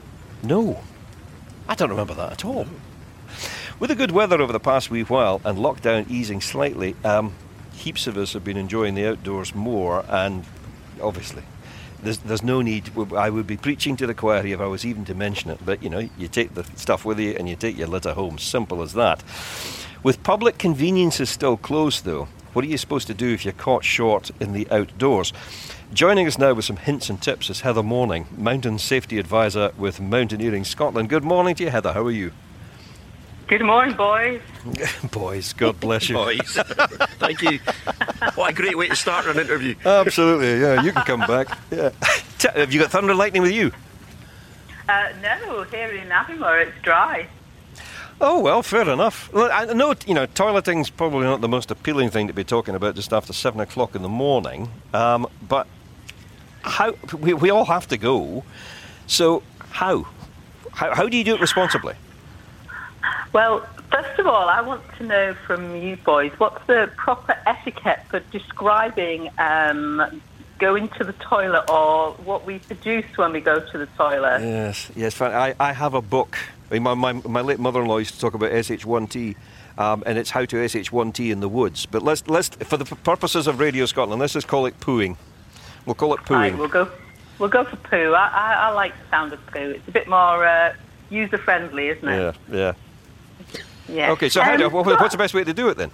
No. I don't remember that at all. With the good weather over the past wee while and lockdown easing slightly, um, heaps of us have been enjoying the outdoors more, and obviously There's, there's no need. I would be preaching to the choir if I was even to mention it, but you know, you take the stuff with you and you take your litter home. Simple as that. With public conveniences still closed though, what are you supposed to do if you're caught short in the outdoors? Joining us now with some hints and tips is Heather Morning, Mountain Safety Advisor with Mountaineering Scotland. Good morning to you, Heather. How are you? Good morning, boys. Boys, God bless you. Boys. Thank you. What a great way to start an interview. Absolutely, yeah, you can come back. Yeah. Have you got thunder and lightning with you? Uh, no, here in Avonmore it's dry. Oh, well, fair enough. Well, I know, you know, toileting's probably not the most appealing thing to be talking about just after seven o'clock in the morning, um, but how we, we all have to go, so how? how? How do you do it responsibly? Well, First of all, I want to know from you boys, what's the proper etiquette for describing um, going to the toilet, or what we produce when we go to the toilet? Yes, yes. I, I have a book. I mean, my, my, my late mother-in-law used to talk about S H one T, um, and it's how to S H one T in the woods. But let's, let's, for the purposes of Radio Scotland, let's just call it pooing. We'll call it pooing. Right, we'll go, we'll go for poo. I, I, I like the sound of poo. It's a bit more uh, user-friendly, isn't it? Yeah, yeah. Yeah. Okay, so how do, Um, what's the best way to do it then?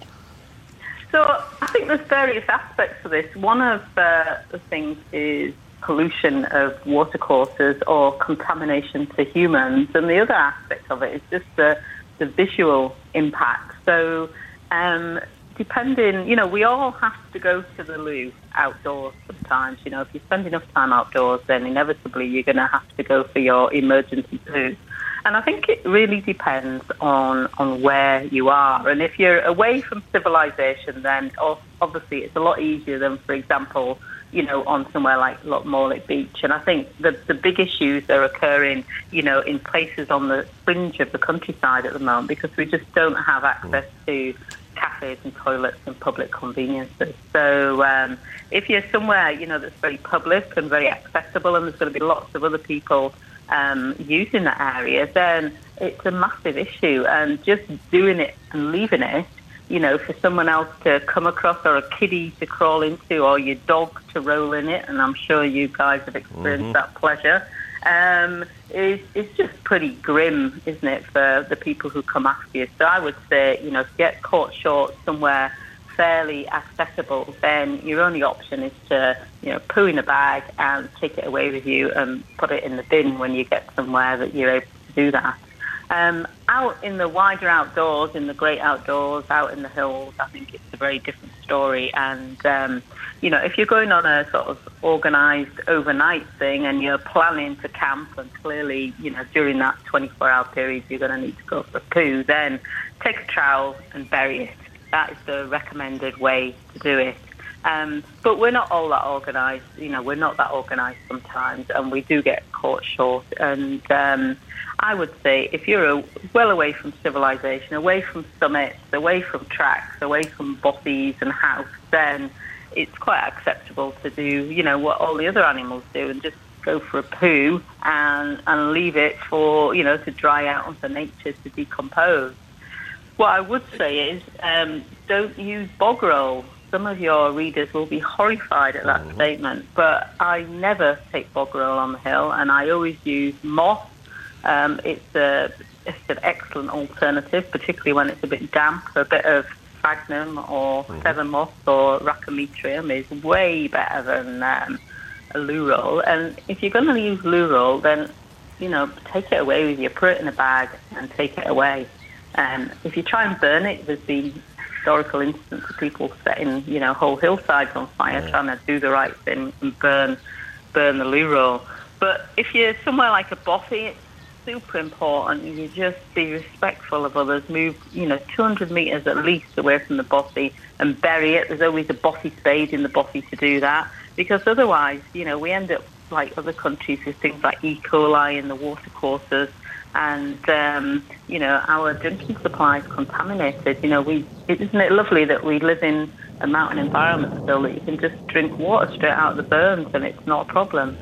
So I think there's various aspects to this. One of uh, the things is pollution of watercourses or contamination to humans, and the other aspect of it is just the, the visual impact. So um, depending, you know, we all have to go to the loo outdoors sometimes. You know, if you spend enough time outdoors, then inevitably you're going to have to go for your emergency poo. And I think it really depends on, on where you are. And if you're away from civilization, then obviously it's a lot easier than, for example, you know, on somewhere like Lochmorlich Beach. And I think the, the big issues are occurring, you know, in places on the fringe of the countryside at the moment, because we just don't have access to cafes and toilets and public conveniences. So um, if you're somewhere, you know, that's very public and very accessible, and there's going to be lots of other people Um, using that area, then it's a massive issue. And just doing it and leaving it, you know, for someone else to come across, or a kiddie to crawl into, or your dog to roll in it, and I'm sure you guys have experienced mm-hmm. that pleasure, um, is it's just pretty grim, isn't it, for the people who come after you. So I would say, you know, if you get caught short somewhere fairly accessible, then your only option is to, you know, poo in a bag and take it away with you and put it in the bin when you get somewhere that you're able to do that. Um, out in the wider outdoors, in the great outdoors, out in the hills, I think it's a very different story. And, um, you know, if you're going on a sort of organised overnight thing and you're planning to camp, and clearly, you know, during that twenty-four hour period you're going to need to go for a poo, then take a trowel and bury it. That is the recommended way to do it. Um, but we're not all that organised. You know, we're not that organised sometimes, and we do get caught short. And um, I would say if you're a, well away from civilization, away from summits, away from tracks, away from bothies and house, then it's quite acceptable to do, you know, what all the other animals do, and just go for a poo and, and leave it for, you know, to dry out and for nature to decompose. What I would say is um, don't use bog roll. Some of your readers will be horrified at that mm-hmm. statement, but I never take bog roll on the hill, and I always use moss. Um, it's, a, it's an excellent alternative, particularly when it's a bit damp. A bit of sphagnum or mm-hmm. feather moss or racometrium is way better than um, a loo roll. And if you're going to use loo roll, then, you know, take it away with you, put it in a bag and take it away. Um, if you try and burn it, there's been historical instances of people setting, you know, whole hillsides on fire, yeah. trying to do the right thing and burn burn the loo roll. But if you're somewhere like a bothy, it's super important. You just be respectful of others. Move, you know, two hundred metres at least away from the bothy and bury it. There's always a bothy spade in the bothy to do that, because otherwise, you know, we end up like other countries with things like E. coli in the watercourses. And, um, you know, our drinking supply is contaminated. You know, we isn't it lovely that we live in a mountain environment still, that you can just drink water straight out of the burns and it's not a problem.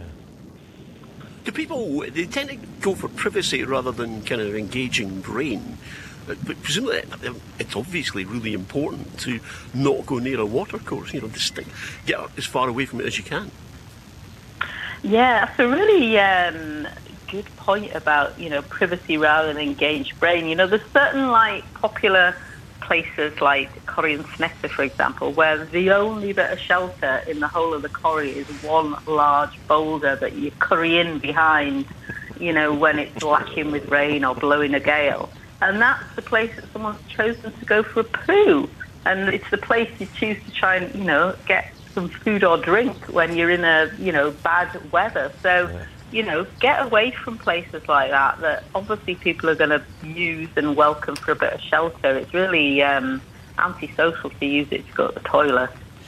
Do people, they tend to go for privacy rather than kind of engaging brain? But presumably it's obviously really important to not go near a watercourse, you know, just get as far away from it as you can. Yeah, that's a really um, good point about, you know, privacy rather than engaged brain. You know, there's certain, like, popular places like Corrie and Snetter, for example, where the only bit of shelter in the whole of the Corrie is one large boulder that you curry in behind, you know, when it's lashing with rain or blowing a gale. And that's the place that someone's chosen to go for a poo. And it's the place you choose to try and, you know, get some food or drink when you're in a, you know, bad weather. So, you know, get away from places like that that obviously people are going to use and welcome for a bit of shelter. It's really um, antisocial to use it to go to the toilet.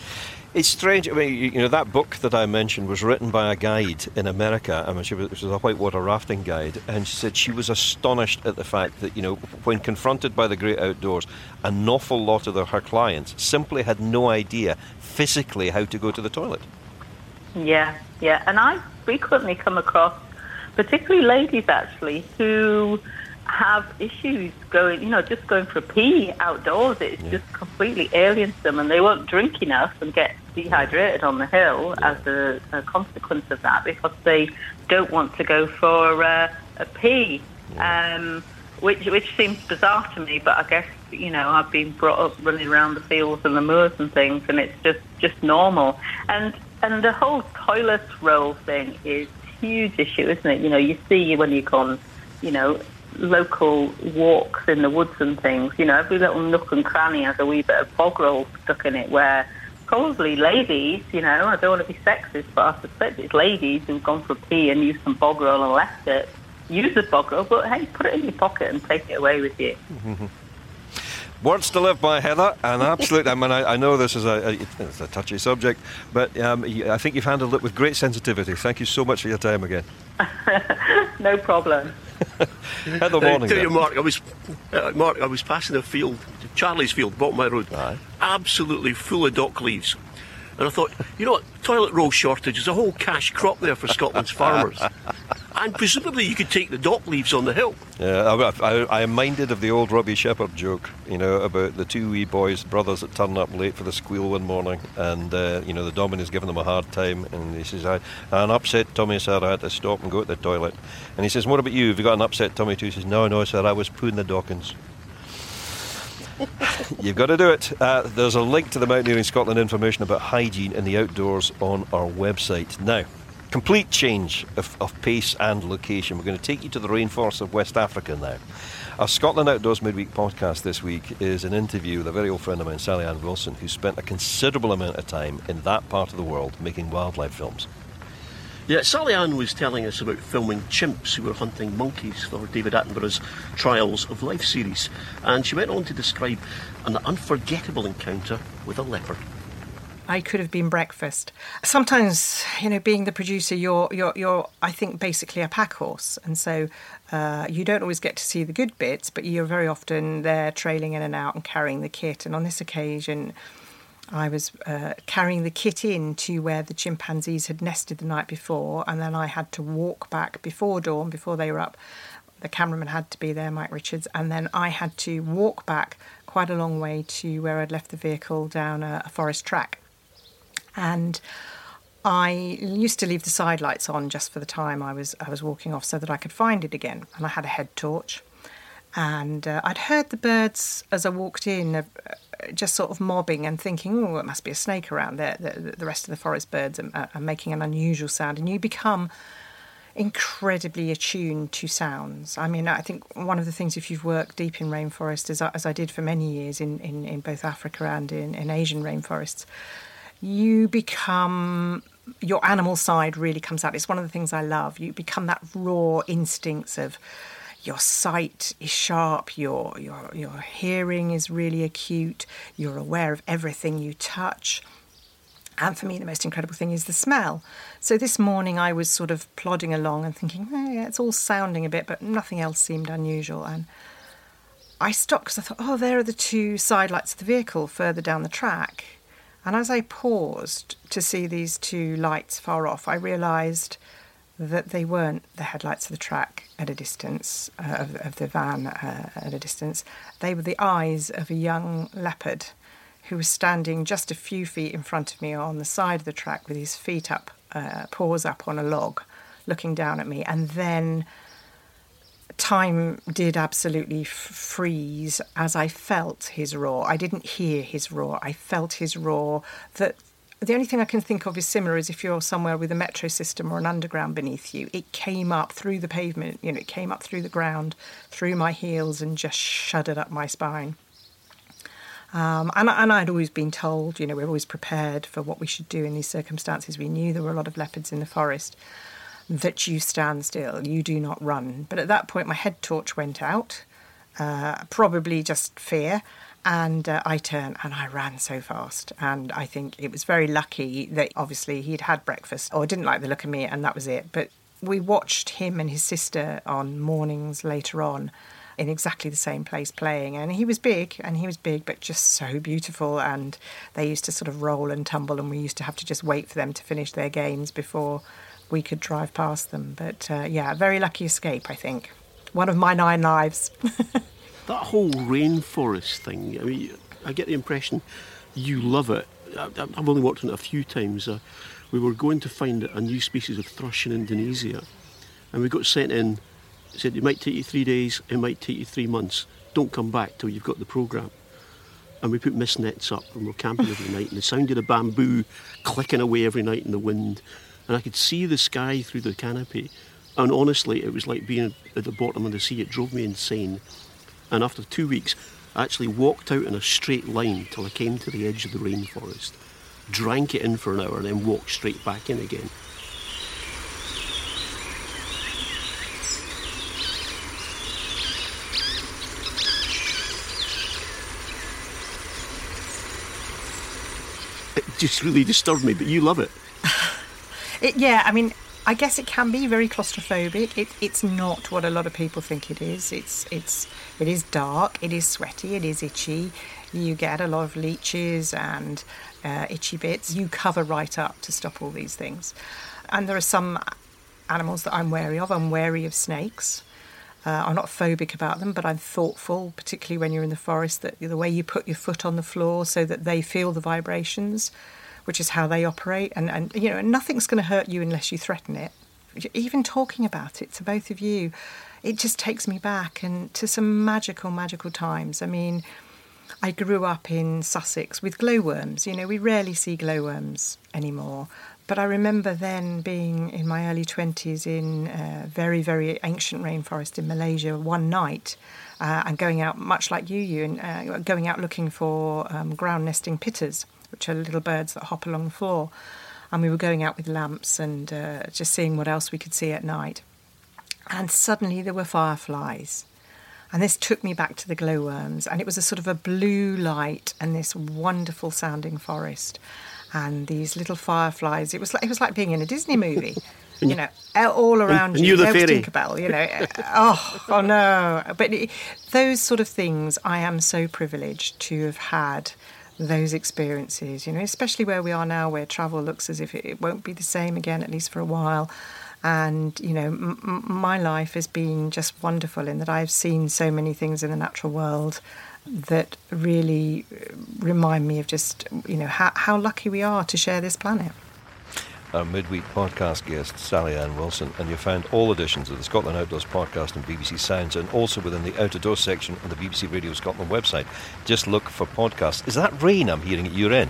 It's strange. I mean, you, you know, that book that I mentioned was written by a guide in America. I mean, she was, she was a whitewater rafting guide, and she said she was astonished at the fact that, you know, when confronted by the great outdoors, an awful lot of the, her clients simply had no idea physically how to go to the toilet. Yeah, yeah. And I frequently come across, particularly ladies actually, who have issues going, you know, just going for a pee outdoors. It's yeah. just completely alien to them, and they won't drink enough and get dehydrated on the hill yeah. as a, a consequence of that, because they don't want to go for uh, a pee, yeah. um, which which seems bizarre to me. But I guess, you know, I've been brought up running around the fields and the moors and things, and it's just, just normal. And and the whole toilet roll thing is a huge issue, isn't it? You know, you see when you go on, you know, local walks in the woods and things, you know, every little nook and cranny has a wee bit of bog roll stuck in it, where probably ladies, you know, I don't want to be sexist, but I suspect it's ladies who've gone for a pee and used some bog roll and left it. Use the bog roll, but hey, put it in your pocket and take it away with you. Mm-hmm. Words to live by, Heather, and absolutely, I mean, I, I know this is a, a, it's a touchy subject, but um, I think you've handled it with great sensitivity. Thank you so much for your time again. No problem. Heather, morning. Tell you, Mark, I was, uh, Mark, I was passing a field, Charlie's Field, bottom of my road, Aye. absolutely full of dock leaves. And I thought, you know what, toilet roll shortage is a whole cash crop there for Scotland's farmers. And presumably you could take the dock leaves on the hill. Yeah, I, I, I am minded of the old Robbie Shepherd joke, you know, about the two wee boys, brothers that turn up late for the squeal one morning, and, uh, you know, the dominie's giving them a hard time, and he says, I, an upset tummy, sir, I had to stop and go to the toilet. And he says, what about you? Have you got an upset tummy too? He says, no, no, sir, I was pooing the dockings. You've got to do it. Uh, there's a link to the Mountaineering Scotland information about hygiene in the outdoors on our website. Now, complete change of, of pace and location. We're going to take you to the rainforests of West Africa now. Our Scotland Outdoors Midweek podcast this week is an interview with a very old friend of mine, Sally Ann Wilson, who spent a considerable amount of time in that part of the world making wildlife films. Yeah, Sally Ann was telling us about filming chimps who were hunting monkeys for David Attenborough's Trials of Life series. And she went on to describe an unforgettable encounter with a leopard. I could have been breakfast. Sometimes, you know, being the producer, you're, you're, you're I think, basically a pack horse. And so uh, you don't always get to see the good bits, but you're very often there trailing in and out and carrying the kit. And on this occasion, I was uh, carrying the kit in to where the chimpanzees had nested the night before, and then I had to walk back before dawn, before they were up. The cameraman had to be there, Mike Richards, and then I had to walk back quite a long way to where I'd left the vehicle down a, a forest track. And I used to leave the side lights on just for the time I was I was walking off so that I could find it again. And I had a head torch. And uh, I'd heard the birds as I walked in uh, just sort of mobbing and thinking, oh, it must be a snake around there. The, the rest of the forest birds are, are making an unusual sound. And you become incredibly attuned to sounds. I mean, I think one of the things, if you've worked deep in rainforest, as I, as I did for many years in, in, in both Africa and in, in Asian rainforests, you become, your animal side really comes out. It's one of the things I love. You become that raw instincts of your sight is sharp, your your your hearing is really acute, you're aware of everything you touch. And for me, the most incredible thing is the smell. So this morning I was sort of plodding along and thinking, oh, yeah, it's all sounding a bit, but nothing else seemed unusual. And I stopped because I thought, oh, there are the two side lights of the vehicle further down the track. And as I paused to see these two lights far off, I realised that they weren't the headlights of the track at a distance, uh, of, of the van uh, at a distance. They were the eyes of a young leopard who was standing just a few feet in front of me on the side of the track with his feet up, uh, paws up on a log, looking down at me. And then time did absolutely f- freeze as I felt his roar. I didn't hear his roar. I felt his roar. That the only thing I can think of is similar is if you're somewhere with a metro system or an underground beneath you. It came up through the pavement, you know, it came up through the ground, through my heels and just shuddered up my spine. Um, and, and I'd always been told, you know, we're always prepared for what we should do in these circumstances. We knew there were a lot of leopards in the forest, that you stand still, you do not run. But at that point, my head torch went out, uh, probably just fear. And uh, I turned and I ran so fast. And I think it was very lucky that obviously he'd had breakfast or didn't like the look of me, and that was it. But we watched him and his sister on mornings later on in exactly the same place playing. And he was big, and he was big, but just so beautiful. And they used to sort of roll and tumble, and we used to have to just wait for them to finish their games before we could drive past them. But uh, yeah, a very lucky escape, I think. One of my nine lives. That whole rainforest thing, I mean, I get the impression you love it. I, I've only worked on it a few times. Uh, we were going to find a new species of thrush in Indonesia, and we got sent in, said it might take you three days, it might take you three months. Don't come back till you've got the programme. And we put mist nets up, and we're camping every night, and the sound of the bamboo clicking away every night in the wind, and I could see the sky through the canopy, and honestly, it was like being at the bottom of the sea. It drove me insane. And after two weeks, I actually walked out in a straight line till I came to the edge of the rainforest, drank it in for an hour, and then walked straight back in again. It just really disturbed me, but you love it. it yeah, I mean, I guess it can be very claustrophobic. It, it's not what a lot of people think it is. It's it's it is dark. It is sweaty. It is itchy. You get a lot of leeches and uh, itchy bits. You cover right up to stop all these things. And there are some animals that I'm wary of. I'm wary of snakes. Uh, I'm not phobic about them, but I'm thoughtful, particularly when you're in the forest, that the way you put your foot on the floor so that they feel the vibrations, which is how they operate. And, and you know, nothing's going to hurt you unless you threaten it. Even talking about it to both of you, it just takes me back and to some magical, magical times. I mean, I grew up in Sussex with glowworms. You know, we rarely see glowworms anymore. But I remember then being in my early twenties in a very, very ancient rainforest in Malaysia one night uh, and going out, much like you, you, and uh, going out looking for um, ground nesting pitters, which are little birds that hop along the floor. And we were going out with lamps and uh, just seeing what else we could see at night. And suddenly there were fireflies. And this took me back to the glowworms. And it was a sort of a blue light and this wonderful sounding forest. And these little fireflies, it was like, it was like being in a Disney movie. You know, all around and you. And you're the fairy. Tinkerbell, you know. oh, oh no. But it, those sort of things, I am so privileged to have had those experiences, you know, especially where we are now, where travel looks as if it, it won't be the same again, at least for a while. And, you know, m- my life has been just wonderful in that I've seen so many things in the natural world that really remind me of just, you know, how, how lucky we are to share this planet. Our midweek podcast guest, Sally Ann Wilson, and you found all editions of the Scotland Outdoors podcast on B B C Sounds and also within the Out of Doors section on the B B C Radio Scotland website. Just look for podcasts. Is that rain I'm hearing at your end?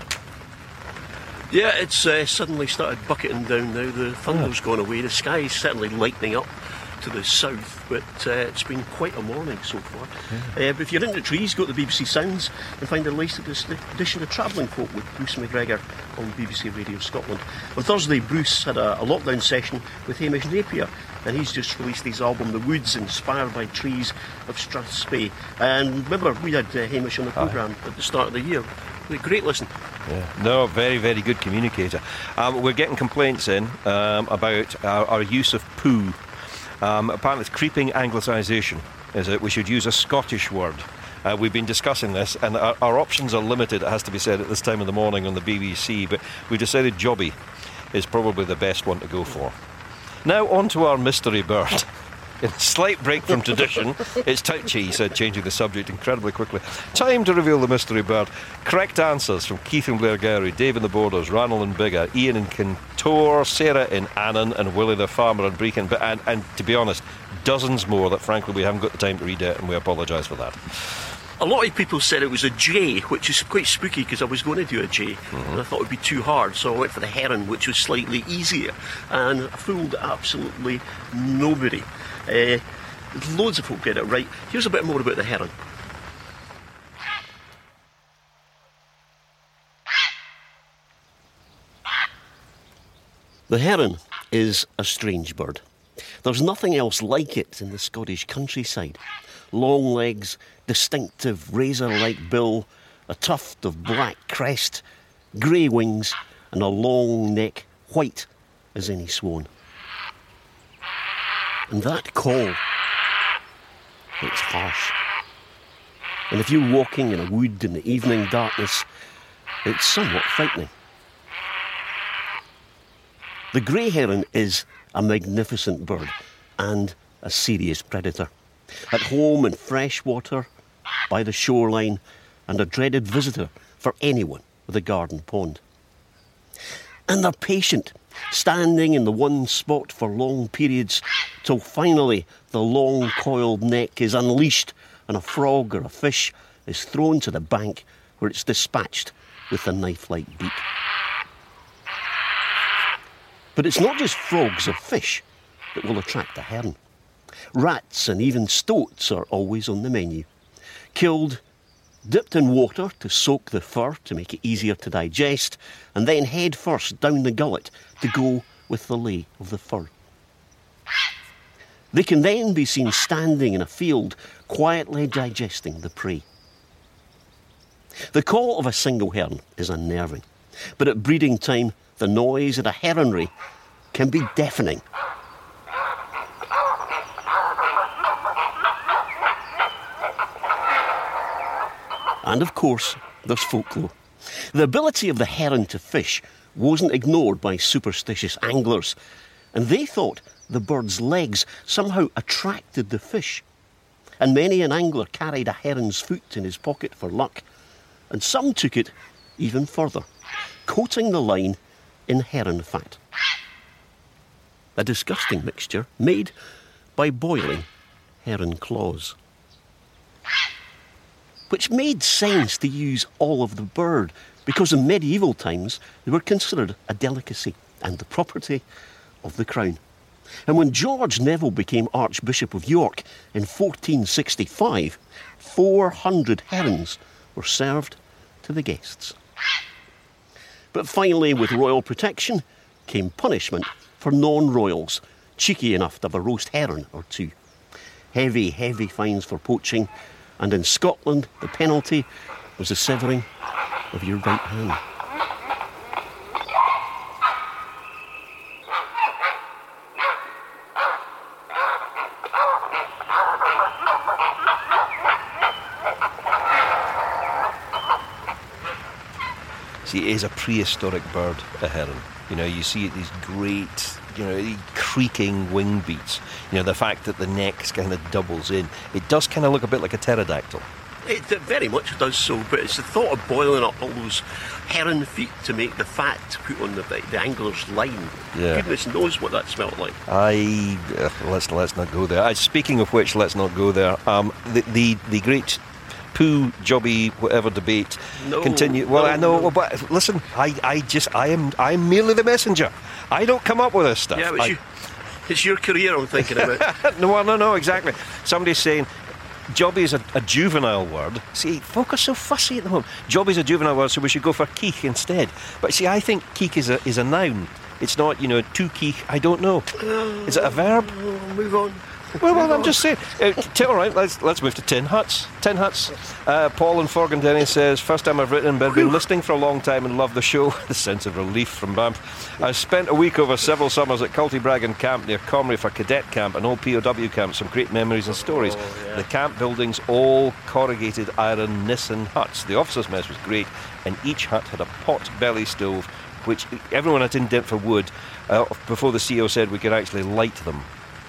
Yeah, it's uh, suddenly started bucketing down now. The thunder's yeah. gone away. The sky is certainly lightening up to the south, but uh, it's been quite a morning so far. Yeah. Uh, but if you're into the trees, go to the B B C Sounds and find the latest edition of Travelling Folk with Bruce McGregor on B B C Radio Scotland. On Thursday, Bruce had a, a lockdown session with Hamish Napier, and he's just released his album The Woods Inspired by Trees of Strathspey. And remember, we had uh, Hamish on the programme at the start of the year. Great listen. Yeah. No, very, very good communicator. Um, we're getting complaints in um, about our, our use of poo. Um, apparently it's creeping anglicisation, is it? We should use a Scottish word. Uh, we've been discussing this, and our, our options are limited, it has to be said, at this time of the morning on the B B C, but we decided jobby is probably the best one to go for. Now on to our mystery bird. In a slight break from tradition, it's touchy, he said, changing the subject incredibly quickly. Time to reveal the mystery bird. Correct answers from Keith and Blair Gowrie, Dave in the Borders, Ranald and Biggar, Ian in Kintore, Sarah in Annan, and Willie the Farmer in Brecon. But, and, and to be honest, dozens more that frankly we haven't got the time to read out, and we apologise for that. A lot of people said it was a jay, which is quite spooky because I was going to do a jay, mm-hmm. and I thought it would be too hard, so I went for the heron, which was slightly easier, and I fooled absolutely nobody. Uh, loads of folk get it right. Here's a bit more about the heron. The heron is a strange bird. There's nothing else like it in the Scottish countryside. long legs, distinctive razor-like bill, a tuft of black crest, grey wings, and a long neck, white as any swan. And that call, it's harsh. And if you're walking in a wood in the evening darkness, it's somewhat frightening. The grey heron is a magnificent bird and a serious predator. At home in fresh water, by the shoreline, and a dreaded visitor for anyone with a garden pond. And they're patient, standing in the one spot for long periods, till finally the long coiled neck is unleashed and a frog or a fish is thrown to the bank where it's dispatched with a knife-like beak. But it's not just frogs or fish that will attract a heron. Rats and even stoats are always on the menu. Killed, dipped in water to soak the fur to make it easier to digest, and then head first down the gullet to go with the lay of the fur. They can then be seen standing in a field, quietly digesting the prey. The call of a single heron is unnerving, but at breeding time, the noise at a heronry can be deafening. And of course, there's folklore. The ability of the heron to fish wasn't ignored by superstitious anglers, and they thought the bird's legs somehow attracted the fish. And many an angler carried a heron's foot in his pocket for luck, and some took it even further, coating the line in heron fat. A disgusting mixture made by boiling heron claws. Which made sense to use all of the bird, because in medieval times they were considered a delicacy and the property of the crown. And when George Neville became Archbishop of York in fourteen sixty-five, four hundred herons were served to the guests. But finally, with royal protection, came punishment for non-royals, cheeky enough to have a roast heron or two. Heavy, heavy fines for poaching, and in Scotland, the penalty was the severing of your right hand. See, it is a prehistoric bird, a heron. You know, you see these great, you know, creaking wing beats. You know, the fact that the neck kind of doubles in. It does kind of look a bit like a pterodactyl. It very much does so, but it's the thought of boiling up all those heron feet to make the fat to put on the, the angler's line. Yeah. Goodness knows what that smelled like. I uh, let's let's not go there. Uh, speaking of which, let's not go there. Um, the the the great poo jobby whatever debate no, continue. Well, no, I know, no. but listen, I, I just I am I'm merely the messenger. I don't come up with this stuff. Yeah, but I, you, it's your career I'm thinking about. no, no, no, exactly. Somebody's saying jobby is a, a juvenile word. See, folk are so fussy at the moment. Jobby is a juvenile word, so we should go for keek instead. But see, I think keek is a is a noun. It's not, you know, to keek. I don't know. Is it a verb? Oh, move on. Well, well, I'm just saying. Uh, t- all right, let's let's move to Tin Huts. Tin Huts. Uh, Paul in Forgandenny says, first time I've written, but I've been listening for a long time and love the show. The sense of relief from Banff. I spent a week over several summers at Cultybragan Camp near Comrie for cadet camp, an old P O W camp. Some great memories and stories. Oh, yeah. The camp buildings all corrugated iron Nissen huts. The officers' mess was great, and each hut had a pot belly stove, which everyone had indent for wood. Uh, before the C O said we could actually light them.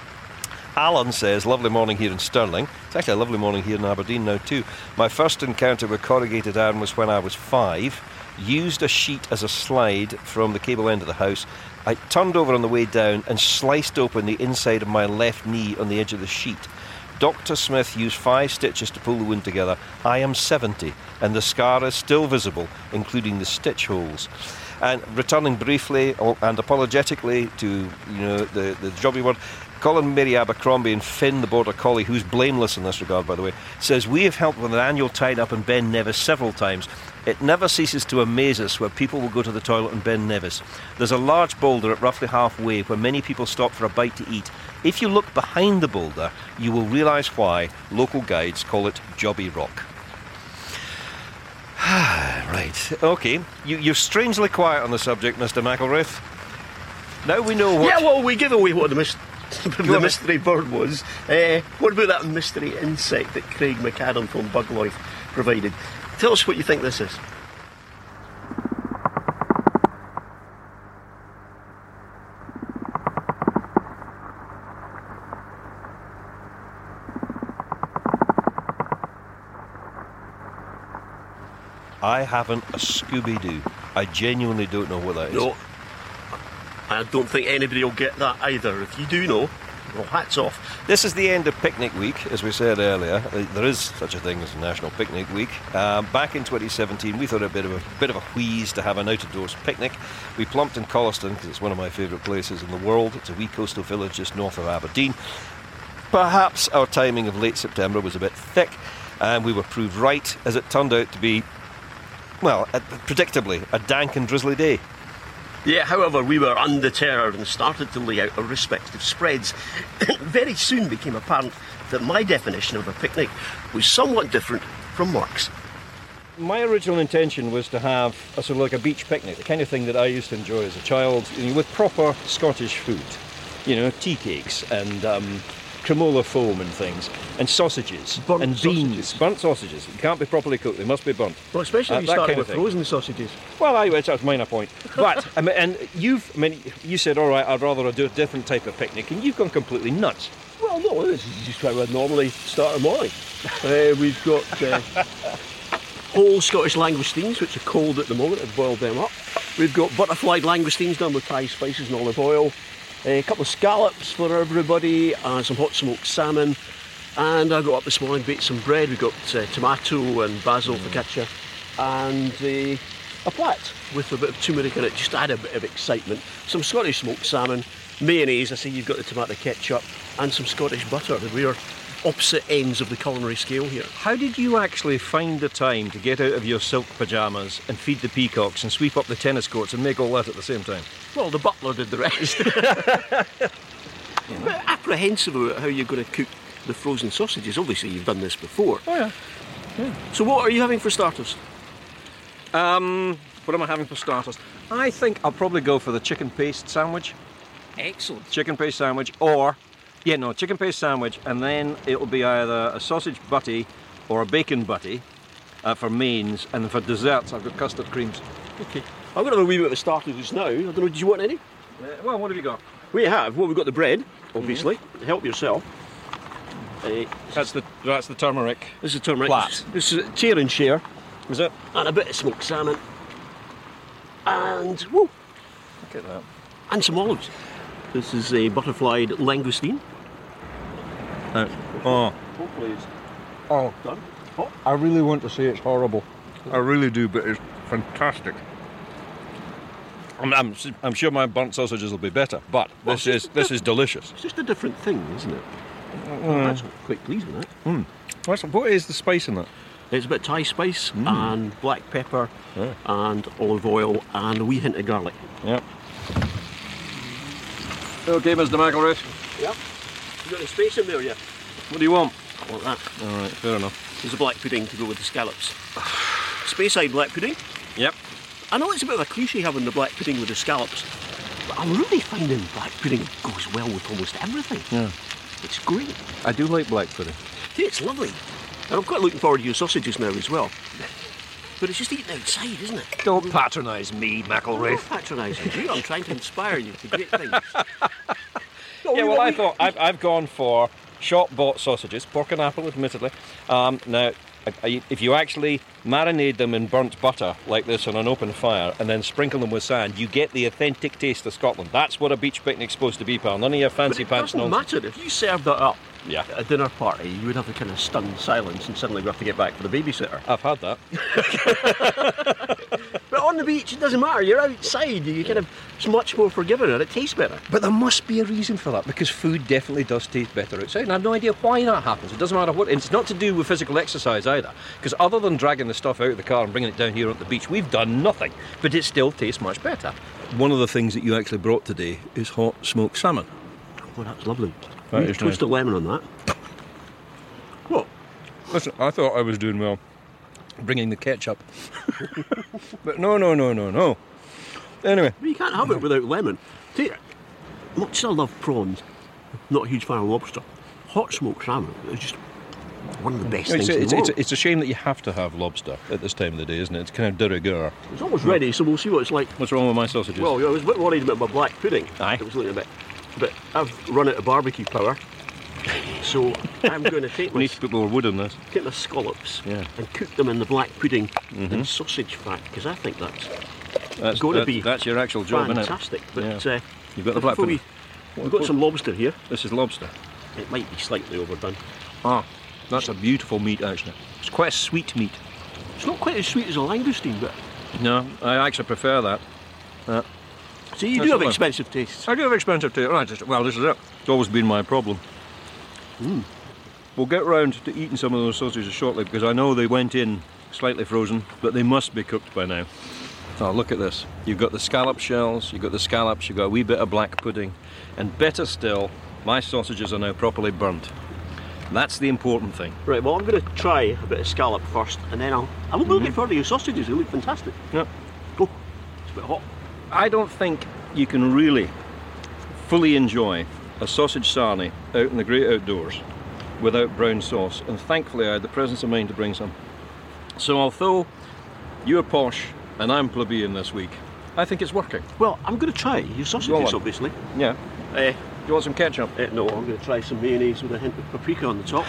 Alan says, lovely morning here in Stirling. It's actually a lovely morning here in Aberdeen now too. My first encounter with corrugated iron was when I was five. Used a sheet as a slide from the cable end of the house. I turned over on the way down and sliced open the inside of my left knee on the edge of the sheet. Doctor Smith used five stitches to pull the wound together. I am seventy and the scar is still visible, including the stitch holes. And returning briefly and apologetically to, you know, the, the jobby word, Colin Mary Abercrombie and Finn, the Border Collie, who's blameless in this regard, by the way, says, we have helped with an annual tie-up in Ben Nevis several times. It never ceases to amaze us where people will go to the toilet in Ben Nevis. There's a large boulder at roughly halfway where many people stop for a bite to eat. If you look behind the boulder, you will realise why local guides call it Jobby Rock. Right, OK. You, you're strangely quiet on the subject, Mister McElrath. Now we know what... Yeah, well, we give away what the, mis- the mystery bird was. Uh, what about that mystery insect that Craig McAdam from Bug Life provided? Tell us what you think this is. I haven't a Scooby-Doo. I genuinely don't know what that is. No, I don't think anybody will get that either. If you do know, well, hats off. This is the end of Picnic Week, as we said earlier. There is such a thing as National Picnic Week. Um, back in twenty seventeen, we thought a bit of a bit of a wheeze to have an out-of-doors picnic. We plumped in Colliston because it's one of my favourite places in the world. It's a wee coastal village just north of Aberdeen. Perhaps our timing of late September was a bit thick, and we were proved right, as it turned out to be, well, predictably, a dank and drizzly day. Yeah, however, we were undeterred and started to lay out our respective spreads. Very soon became apparent that my definition of a picnic was somewhat different from Mark's. My original intention was to have a sort of like a beach picnic, the kind of thing that I used to enjoy as a child, you know, with proper Scottish food. You know, tea cakes and um, cremola foam and things, and sausages, burnt and beans. Sausages. Burnt sausages. They can't be properly cooked, they must be burnt. Well, especially Uh, if you that started kind of with thing. frozen sausages. Well, I, that's minor point. But, I mean, and you've, I mean, you said, all right, I'd rather do a different type of picnic, and you've gone completely nuts. Well, no, this is just how I'd normally start a morning. uh, we've got uh, whole Scottish langoustines, which are cold at the moment. I've boiled them up. We've got butterflied langoustines done with Thai spices and olive oil. A couple of scallops for everybody, and some hot smoked salmon. And I got up this morning, baked some bread. We've got uh, tomato and basil mm. focaccia, and uh, a plat with a bit of turmeric in it, just to add a bit of excitement. Some Scottish smoked salmon, mayonnaise. I see you've got the tomato ketchup, and some Scottish butter. We are opposite ends of the culinary scale here. How did you actually find the time to get out of your silk pyjamas and feed the peacocks and sweep up the tennis courts and make all that at the same time? Well, the butler did the rest. But apprehensive about how you're going to cook the frozen sausages. Obviously, you've done this before. Oh, yeah. yeah. So what are you having for starters? Um, what am I having for starters? I think I'll probably go for the chicken paste sandwich. Excellent. Chicken paste sandwich, or... Yeah, no, chicken paste sandwich, and then it'll be either a sausage butty or a bacon butty uh, for mains, and for desserts I've got custard creams. Okay. I'm going to have a wee bit of a starter just now. I don't know, did you want any? Uh, well, what have you got? We have. Well, we've got the bread, obviously. Mm-hmm. Help yourself. Uh, that's the that's the turmeric. This is turmeric. Plat. This is tear and share. Is it? And a bit of smoked salmon. And, whoa. Look at that. And some olives. This is a butterflied langoustine. Uh, oh. Hopefully it's oh. done. Oh. I really want to say it's horrible. I really do, but it's fantastic. I'm, I'm, I'm sure my burnt sausages will be better, but well, this is this is delicious. It's just a different thing, isn't it? Mm. Well, that's quite pleased with that. Mm. What's, what is the spice in that? It's a bit of Thai spice mm. and black pepper yeah. and olive oil and a wee hint of garlic. Yep. Okay, Mister McElrath. Yep. You got any space in there yet? What do you want? I want that. All right, fair enough. There's a black pudding to go with the scallops. Speyside black pudding. Yep. I know it's a bit of a cliche having the black pudding with the scallops, but I'm really finding black pudding goes well with almost everything. Yeah. It's great. I do like black pudding. Yeah, it's lovely. And I'm quite looking forward to your sausages now as well. But it's just eating outside, isn't it? Don't patronise me, McElrath. I'm not patronising you. I'm trying to inspire you to great things. No, yeah, well, I thought I've, I've gone for shop-bought sausages, pork and apple, admittedly. Um, now, I, I, if you actually marinate them in burnt butter like this on an open fire and then sprinkle them with sand, you get the authentic taste of Scotland. That's what a beach picnic's supposed to be, pal. None of your fancy but it pants doesn't nonsense. matter. If you served that up yeah. at a dinner party, you would have a kind of stunned silence and suddenly we have to get back for the babysitter. I've had that. But on the beach, it doesn't matter. You're outside. You kind of, it's much more forgiving and it tastes better. But there must be a reason for that, because food definitely does taste better outside. And I have no idea why that happens. It doesn't matter what. It's not to do with physical exercise either, because other than dragging the stuff out of the car and bringing it down here on the beach, we've done nothing. But it still tastes much better. One of the things that you actually brought today is hot smoked salmon. Oh, that's lovely. That You is twist nice. of lemon on that. What? Listen, I thought I was doing well, bringing the ketchup. But no, no, no, no, no. Anyway. You can't have it without lemon. See, much as I love prawns, not a huge fan of lobster, hot smoked salmon is just one of the best It's things a, in it's, the it's, world. a, it's a shame that you have to have lobster at this time of the day, isn't it? It's kind of de rigueur. It's almost ready, so we'll see what it's like. What's wrong with my sausages? Well, I was a bit worried about my black pudding. Aye. It was looking a bit. But I've run out of barbecue power, so I'm going to take we my, need to put more wood in this. take my scallops Yeah. and cook them in the black pudding Mhm. and sausage fat, because I think that's, That's going to that- be That's your actual job, isn't it? fantastic. But Yeah. uh, You've got the black before pudding. we, we've got some lobster here. This is lobster. It might be slightly overdone. Ah, that's a beautiful meat, actually. It's quite a sweet meat. It's not quite as sweet as a langoustine, but No, I actually prefer that. Uh, so you That's do have lovely. expensive tastes. I do have expensive taste. Right, just- well, this is it. It's always been my problem. Mm. We'll get round to eating some of those sausages shortly because I know they went in slightly frozen, but they must be cooked by now. Oh, look at this. You've got the scallop shells, you've got the scallops, you've got a wee bit of black pudding, and better still, my sausages are now properly burnt. That's the important thing. Right, well, I'm going to try a bit of scallop first, and then I'll I'll look Mhm. at further your sausages. They look fantastic. Yeah. Oh, it's a bit hot. I don't think you can really fully enjoy a sausage sarnie out in the great outdoors without brown sauce, and thankfully I had the presence of mind to bring some. So although you're posh and I'm plebeian this week, I think it's working. Well, I'm going to try your Go sausages, on. obviously. Yeah. Uh, You want some ketchup? uh, no, I'm going to try some mayonnaise with a hint of paprika on the top.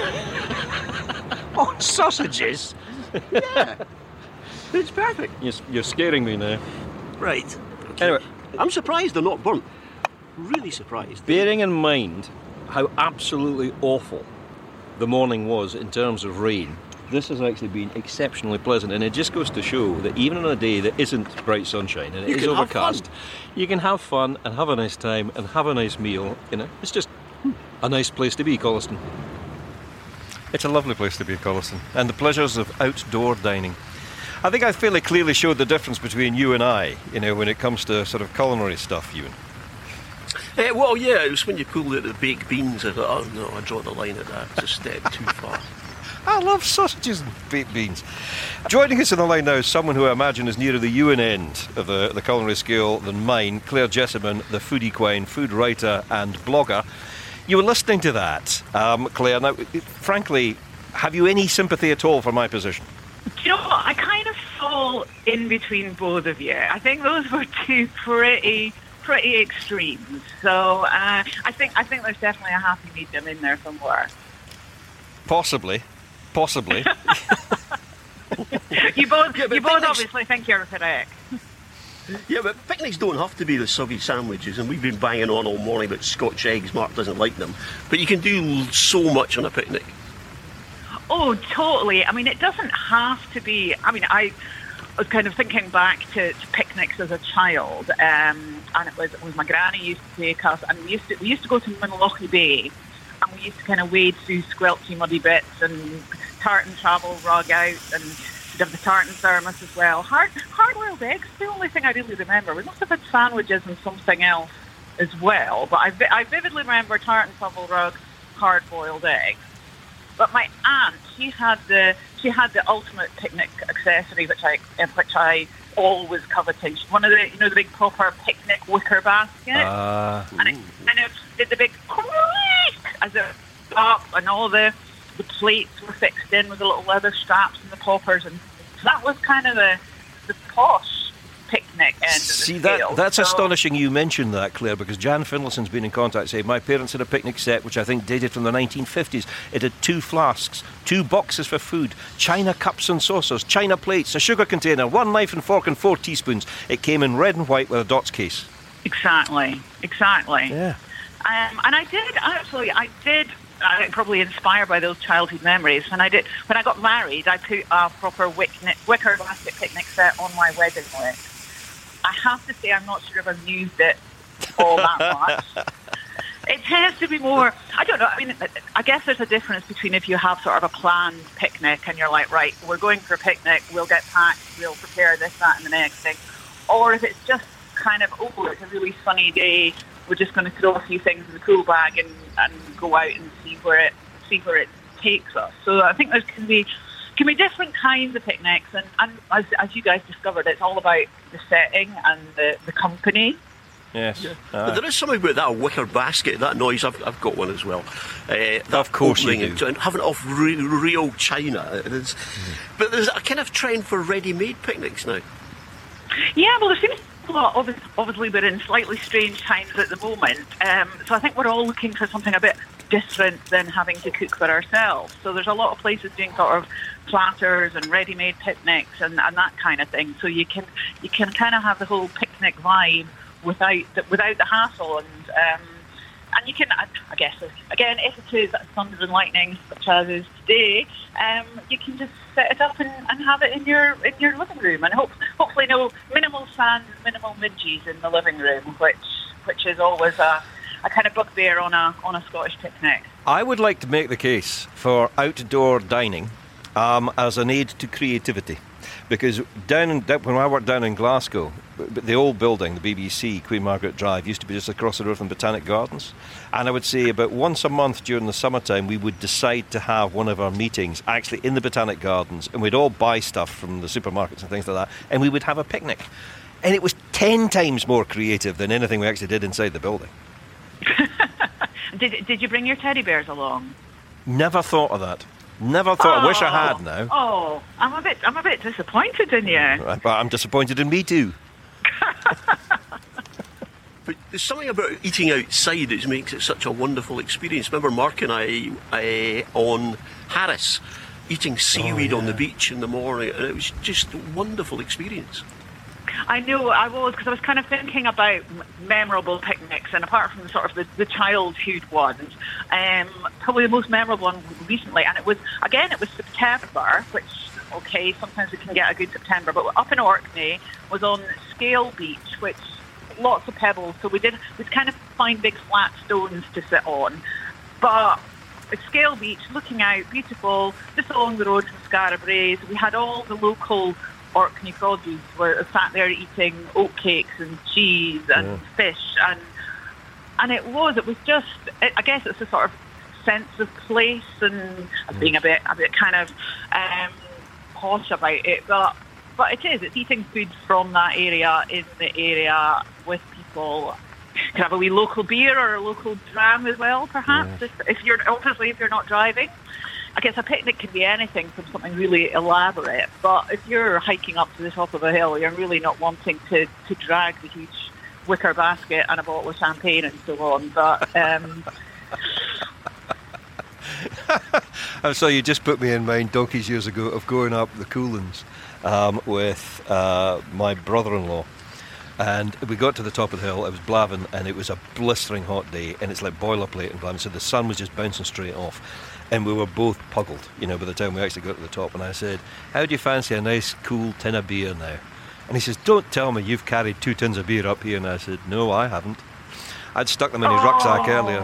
Oh, sausages! Yeah, it's perfect. You're, you're scaring me now. Right. Anyway, I'm surprised they're not burnt. Really surprised. bearing in mind how absolutely awful the morning was in terms of rain, this has actually been exceptionally pleasant, and it just goes to show that even on a day that isn't bright sunshine and it You is can have overcast, fun. you can have fun and have a nice time and have a nice meal. You know, it's just a nice place to be, Colliston. It's a lovely place to be, Colliston, and the pleasures of outdoor dining. I think I fairly clearly showed the difference between you and I, you know, when it comes to sort of culinary stuff, Ewan. Uh, well, yeah, it was when you pulled out the baked beans. I thought, oh no, I draw the line at that. It's a step too far. I love sausages and baked beans. Joining us on the line now is someone who I imagine is nearer the Ewan end of the, the culinary scale than mine, Claire Jessamine, the foodie queen, food writer and blogger. You were listening to that, um, Claire. Now, frankly, have you any sympathy at all for my position? Do you know what? I kind of fall in between both of you. I think those were two pretty, pretty extremes. So uh, I think I think there's definitely a happy medium in there somewhere. Possibly. Possibly. You both, Yeah, but you both picnics- obviously think you're correct. Yeah, but picnics don't have to be the soggy sandwiches, and we've been banging on all morning about Scotch eggs. Mark doesn't like them. But you can do so much on a picnic. Oh, totally. I mean, it doesn't have to be. I mean, I was kind of thinking back to, to picnics as a child, um, and it was, it was my granny used to take us, and we used to we used to go to Minalochy Bay, and we used to kind of wade through squelchy, muddy bits and tartan travel rug out, and we'd have the tartan thermos as well. Hard hard-boiled eggs. The only thing I really remember. We must have had sandwiches and something else as well, but I, vi- I vividly remember tartan travel rug, hard-boiled eggs. But my aunt, she had the she had the ultimate picnic accessory, which I which I always coveted. One of the you know the big proper picnic wicker basket, Uh, and it kind of did the big creak as it up, and all the the plates were fixed in with the little leather straps and the poppers, and so that was kind of the the posh picnic end of the See, scale. that, that's So- astonishing you mentioned that, Claire, because Jan Finlayson's been in contact saying my parents had a picnic set which I think dated from the nineteen fifties. It had two flasks, two boxes for food, china cups and saucers, china plates, a sugar container, one knife and fork and four teaspoons. It came in red and white with a dots case. Exactly, exactly. Yeah. Um, and I did, actually, I did, uh, probably inspired by those childhood memories. When I did, when I got married, I put a proper wick- wicker basket picnic set on my wedding list. I have to say, I'm not sure if I've used it all that much. It tends to be more, I don't know, I mean, I guess there's a difference between if you have sort of a planned picnic and you're like, right, we're going for a picnic, we'll get packed, we'll prepare this, that, and the next thing. Or if it's just kind of, oh, it's a really sunny day, we're just going to throw a few things in the pool bag and, and go out and see where it see where it takes us. So I think there can be can be different kinds of picnics, and, and as, as you guys discovered, it's all about the setting and the, the company. Yes. Yeah. But there is something about that wicker basket, that noise. I've, I've got one as well. Uh, that of course you do. And having it off real, real china. It is. Mm. But there's a kind of trend for ready-made picnics now. Yeah, well, there seems a lot. Obviously, we're in slightly strange times at the moment. Um, so I think we're all looking for something a bit different than having to cook for ourselves. So there's a lot of places doing sort of platters and ready-made picnics and, and that kind of thing. So you can you can kind of have the whole picnic vibe without the, without the hassle, and um, and you can, I guess, again, if it is thunder and lightning such as is today, um, you can just set it up and, and have it in your in your living room, and hope, hopefully no minimal sand, minimal midges in the living room, which which is always a, a kind of bugbear on a on a Scottish picnic. I would like to make the case for outdoor dining um, as an aid to creativity. Because down in, when I worked down in Glasgow, the old building, the B B C, Queen Margaret Drive, used to be just across the road from Botanic Gardens. And I would say about once a month during the summertime, we would decide to have one of our meetings actually in the Botanic Gardens. And we'd all buy stuff from the supermarkets and things like that. And we would have a picnic. And it was ten times more creative than anything we actually did inside the building. did, did you bring your teddy bears along? Never thought of that. Never thought. Oh, I wish I had now. Oh, I'm a bit, I'm a bit disappointed in you. But I'm disappointed in me too. But there's something about eating outside that makes it such a wonderful experience. Remember Mark and I uh, on Harris eating seaweed oh, yeah. on the beach in the morning, and it was just a wonderful experience. I know I was, because I was kind of thinking about memorable picnics, and apart from sort of the, the childhood ones, um, probably the most memorable one recently, and it was, again, it was September, which, okay, sometimes we can get a good September, but up in Orkney was on Scale Beach, which lots of pebbles, so we did we kind of find big flat stones to sit on, but at Scale Beach, looking out, beautiful, just along the road from Skara Braes, we had all the local Orkney produce, where I sat there eating oatcakes and cheese and yeah. fish, and and it was it was just it, I guess it's a sort of sense of place and mm. being a bit a bit kind of um, posh about it, but but it is it's eating food from that area in the area with people. Can have a wee local beer or a local dram as well, perhaps, yeah. if, if you're obviously if you're not driving. I guess a picnic can be anything from something really elaborate, but if you're hiking up to the top of a hill, you're really not wanting to, to drag the huge wicker basket and a bottle of champagne and so on. But um... I'm sorry, you just put me in mind donkeys years ago of going up the Coolins um, with uh, my brother-in-law. And we got to the top of the hill, it was Blavan, and it was a blistering hot day, and it's like boilerplate in Blavan, so the sun was just bouncing straight off. And we were both puggled, you know, by the time we actually got to the top. And I said, how do you fancy a nice, cool tin of beer now? And he says, don't tell me you've carried two tins of beer up here. And I said, no, I haven't. I'd stuck them in his oh. rucksack earlier.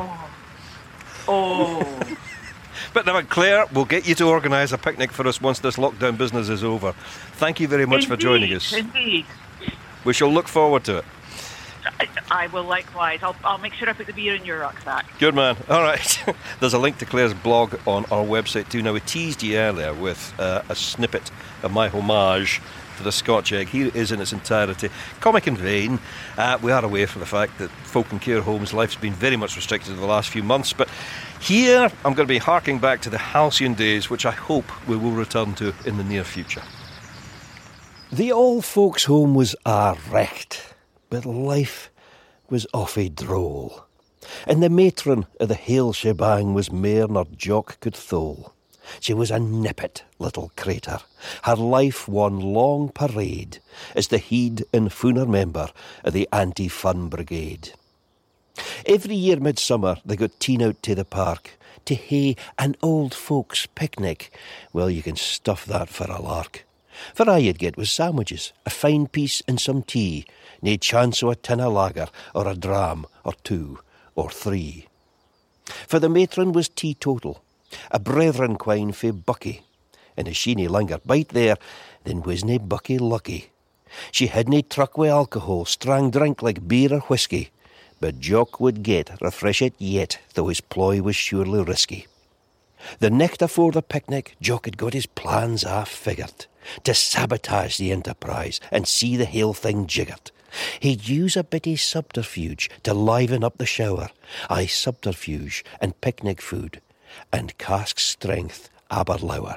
Oh. But now, Claire, we'll get you to organise a picnic for us once this lockdown business is over. Thank you very much indeed, for joining us. Indeed. We shall look forward to it. I, I will likewise. I'll, I'll make sure I put the beer in your rucksack. Good man. All right. There's a link to Claire's blog on our website too. Now, we teased you earlier with uh, a snippet of my homage to the Scotch egg. Here it is in its entirety. Comic and vain. Uh, we are aware for the fact that folk in care homes' life's been very much restricted in the last few months, but here I'm going to be harking back to the halcyon days, which I hope we will return to in the near future. The old folks' home was a wrecked, but life was awfully droll. And the matron of the hale shebang was mair nor Jock could thole. She was a nippet little crater, her life one long parade, as the heed and fooner member of the Anti-Fun Brigade. Every year midsummer they got teen out to the park to hae an old folks' picnic. Well, you can stuff that for a lark. For all you'd get was sandwiches, a fine piece and some tea, nae chance o' a tin of lager, or a dram, or two, or three. For the matron was teetotal, a brethren quine fae Bucky, and if she nae longer bite there, then was nae Bucky lucky. She had nae truck wi' alcohol, strang drink like beer or whisky, But Jock would get refreshed yet, though his ploy was surely risky. The night afore the picnic, Jock had got his plans half figured, to sabotage the enterprise and see the whole thing jiggered. He'd use a bit of subterfuge to liven up the shower, aye subterfuge and picnic food, and cask strength aberlower.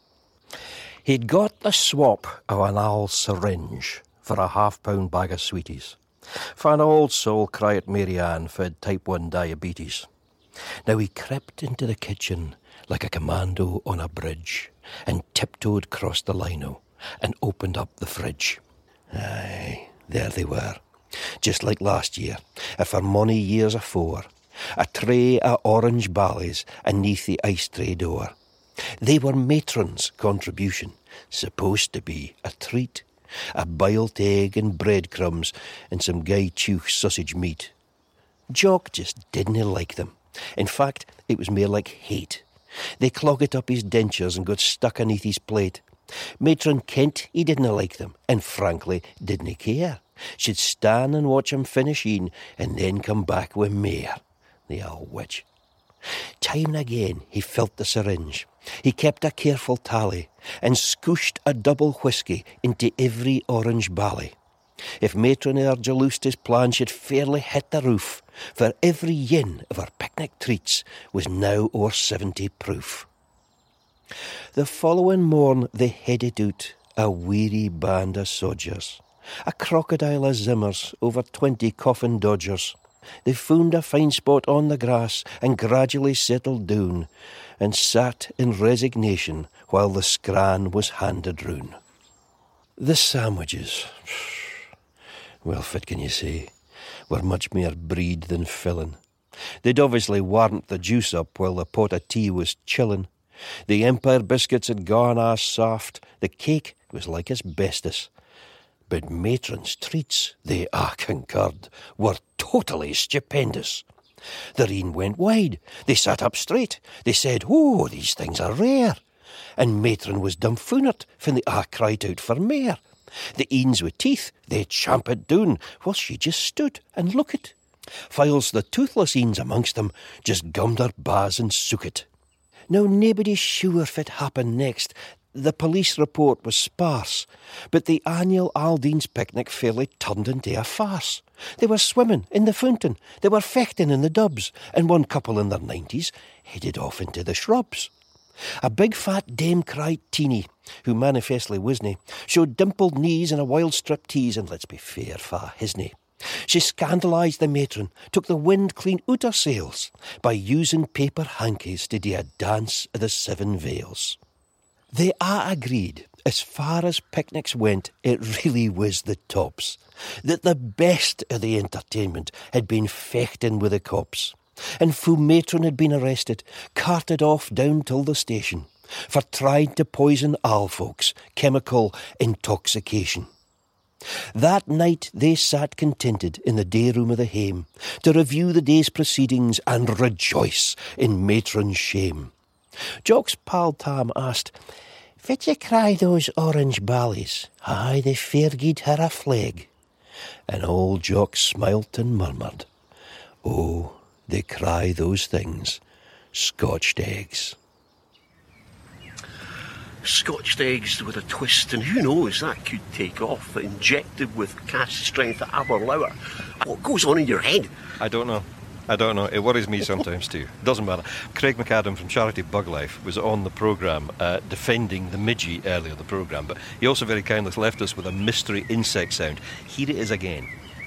He'd got the swap of an old syringe for a half-pound bag of sweeties, for an old soul cried Mary Ann fed type one diabetes. Now he crept into the kitchen like a commando on a bridge, and tiptoed across the lino, and opened up the fridge. Aye, there they were, just like last year, and for mony years afore, a tray of orange ballies aneath the ice tray door. They were matron's contribution, supposed to be a treat, a boiled egg and breadcrumbs, and some gay chooch sausage meat. Jock just didn't like them. In fact, it was more like hate. They clogged up his dentures and got stuck aneath his plate. Matron Kent, he didn't like them, and frankly didn't care. She'd stand and watch him finish eating, and then come back with more. The old witch. Time and again he felt the syringe. He kept a careful tally, and scooshed a double whisky into every orange bally. If Matron Urge loosed his plan, she'd fairly hit the roof, for every yin of her picnic treats was now o'er seventy proof. The following morn they headed out, a weary band of sodgers, a crocodile of zimmers over twenty coffin dodgers. They found a fine spot on the grass and gradually settled down, and sat in resignation while the scran was handed round. The sandwiches, well, fit can you say, were much more breed than filling. They'd obviously warmed the juice up while the pot of tea was chillin'. The Empire biscuits had gone as soft, the cake was like asbestos. But Matron's treats, they a concurred, were totally stupendous. The een went wide, they sat up straight, they said, "Oh, these things are rare." And Matron was dumbfounded, when they a cried out for more. The eens with teeth, they champ it down, while she just stood and looked. Whiles the toothless eens amongst them just gummed their bars and sook it. Now nobody's sure if it happened next. The police report was sparse, but the annual Aldine's picnic fairly turned into a farce. They were swimming in the fountain, they were fechting in the dubs, and one couple in their nineties headed off into the shrubs. A big fat dame cried teeny, who manifestly wasn't, showed dimpled knees and a wild striptease, and let's be fair, fa hisn't. She scandalised the matron, took the wind clean out her sails, by using paper hankies to do a dance of the seven veils. They a agreed, as far as picnics went, it really was the tops, that the best of the entertainment had been fechting with the cops, and Fu Matron had been arrested, carted off down till the station, for trying to poison all folks, chemical intoxication. That night they sat contented in the day room of the hame, to review the day's proceedings and rejoice in Matron's shame. Jock's pal Tam asked, "Fid ye cry those orange ballies? Aye, they fair gied her a flag." And old Jock smiled and murmured, "Oh, they cry those things, scotched eggs." Scotched eggs with a twist, and who knows, that could take off. Injected with cask strength Aberlour. What goes on in your head? I don't know. I don't know. It worries me sometimes too. Doesn't matter. Craig McAdam from Charity Bug Life was on the programme uh, defending the midgie earlier in the programme, but he also very kindly left us with a mystery insect sound. Here it is again.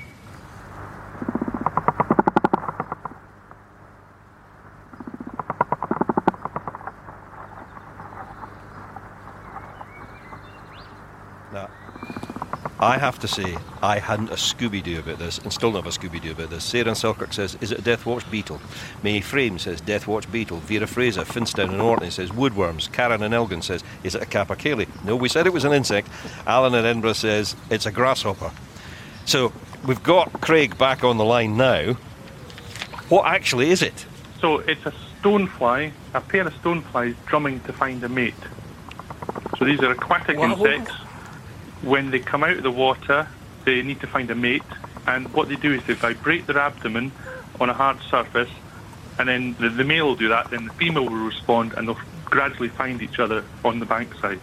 Now, I have to say, I hadn't a Scooby-Doo about this, and still don't have a Scooby-Doo about this. Sarah in Selkirk says, "Is it a Death Watch beetle?" May Frame says, "Death Watch beetle." Vera Fraser, Finstown and Orkney says, "Woodworms." Karen in Elgin says, "Is it a capercaillie?" No, we said it was an insect. Alan in Edinburgh says, "It's a grasshopper." So, we've got Craig back on the line now. What actually is it? So, it's a stonefly, a pair of stoneflies drumming to find a mate. So these are aquatic Wow. insects. When they come out of the water, they need to find a mate. and what they do is they vibrate their abdomen on a hard surface, and then the, the male will do that, then the female will respond, and they'll gradually find each other on the bankside.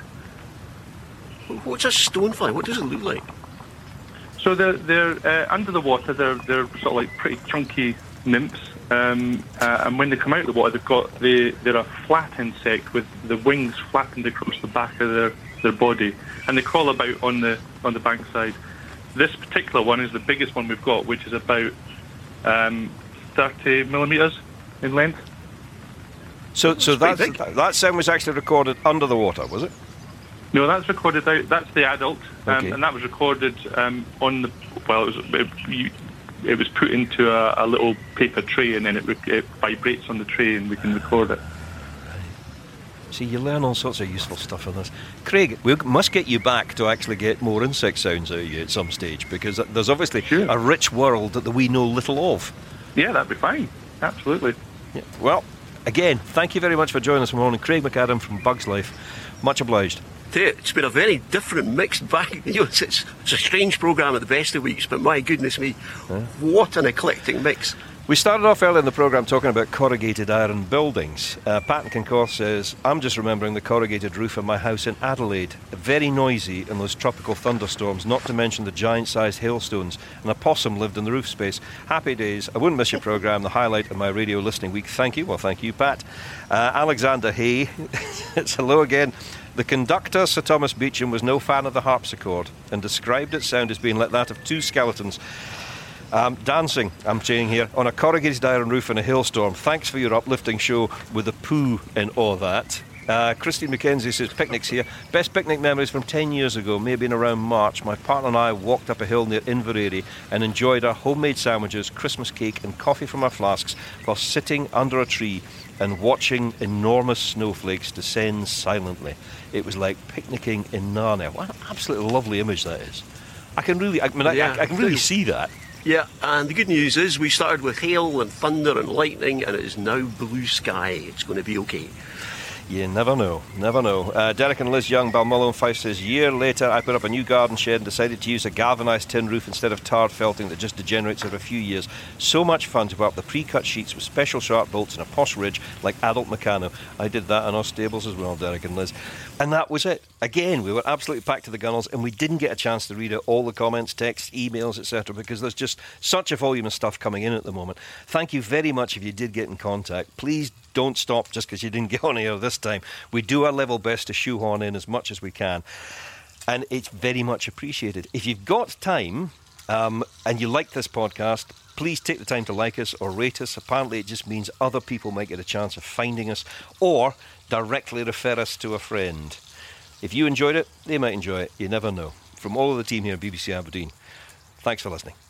What's a stonefly? What does it look like? So they're, they're uh, under the water, they're, they're sort of like pretty chunky nymphs, um, uh, and when they come out of the water, they've got they, they're a flat insect with the wings flattened across the back of their, their body, and they crawl about on the on the bankside. This particular one is the biggest one we've got, which is about um, thirty millimetres in length. So, so that's, that sound was actually recorded under the water, was it? No, that's recorded out. That's the adult, um, Okay. and that was recorded um, on the. Well, it was it, you, it was put into a, a little paper tray, and then it, it vibrates on the tray, and we can record it. See, you learn all sorts of useful stuff on this. Craig, we must get you back to actually get more insect sounds out of you at some stage, because there's obviously Sure. a rich world that we know little of. Yeah, that'd be fine. Absolutely. Yeah. Well, again, thank you very much for joining us this morning. Craig McAdam from Bugs Life. Much obliged. It's been a very different mixed bag. You know, it's, it's, it's a strange programme at the best of weeks, but my goodness me, Yeah. what an eclectic mix. We started off earlier in the programme talking about corrugated iron buildings. Uh, Pat in Concorth says, I'm just remembering the corrugated roof of my house in Adelaide. Very noisy in those tropical thunderstorms, not to mention the giant-sized hailstones. And a possum lived in the roof space. Happy days. I wouldn't miss your programme, the highlight of my radio listening week. Thank you. Well, thank you, Pat. Uh, Alexander Hay, it's hello again. The conductor, Sir Thomas Beecham, was no fan of the harpsichord and described its sound as being like that of two skeletons Um, dancing, I'm saying here, on a corrugated iron roof in a hailstorm. Thanks for your uplifting show with the poo and all that. Uh, Christine McKenzie says, picnics here. Best picnic memories from ten years ago, maybe in around March. My partner and I walked up a hill near Inverary and enjoyed our homemade sandwiches, Christmas cake and coffee from our flasks while sitting under a tree and watching enormous snowflakes descend silently. It was like picnicking in Narnia. What an absolutely lovely image that is. I can really, I mean, I, Yeah, I, I can really too. see that. Yeah, and the good news is we started with hail and thunder and lightning, and it is now blue sky. It's going to be okay. You never know, never know. Uh, Derek and Liz Young, Balmullo and Fife says, year later I put up a new garden shed and decided to use a galvanised tin roof instead of tarred felting that just degenerates over a few years. So much fun to put up the pre-cut sheets with special sharp bolts and a posh ridge like adult Meccano. I did that in our stables as well, Derek and Liz. And that was it. Again, we were absolutely packed to the gunnels, and we didn't get a chance to read out all the comments, texts, emails, et cetera, because there's just such a volume of stuff coming in at the moment. Thank you very much if you did get in contact. Please don't stop just because you didn't get on air this time. We do our level best to shoehorn in as much as we can, and it's very much appreciated. If you've got time um, and you like this podcast, please take the time to like us or rate us. Apparently it just means other people might get a chance of finding us or directly refer us to a friend. If you enjoyed it, they might enjoy it. You never know. From all of the team here at B B C Aberdeen, thanks for listening.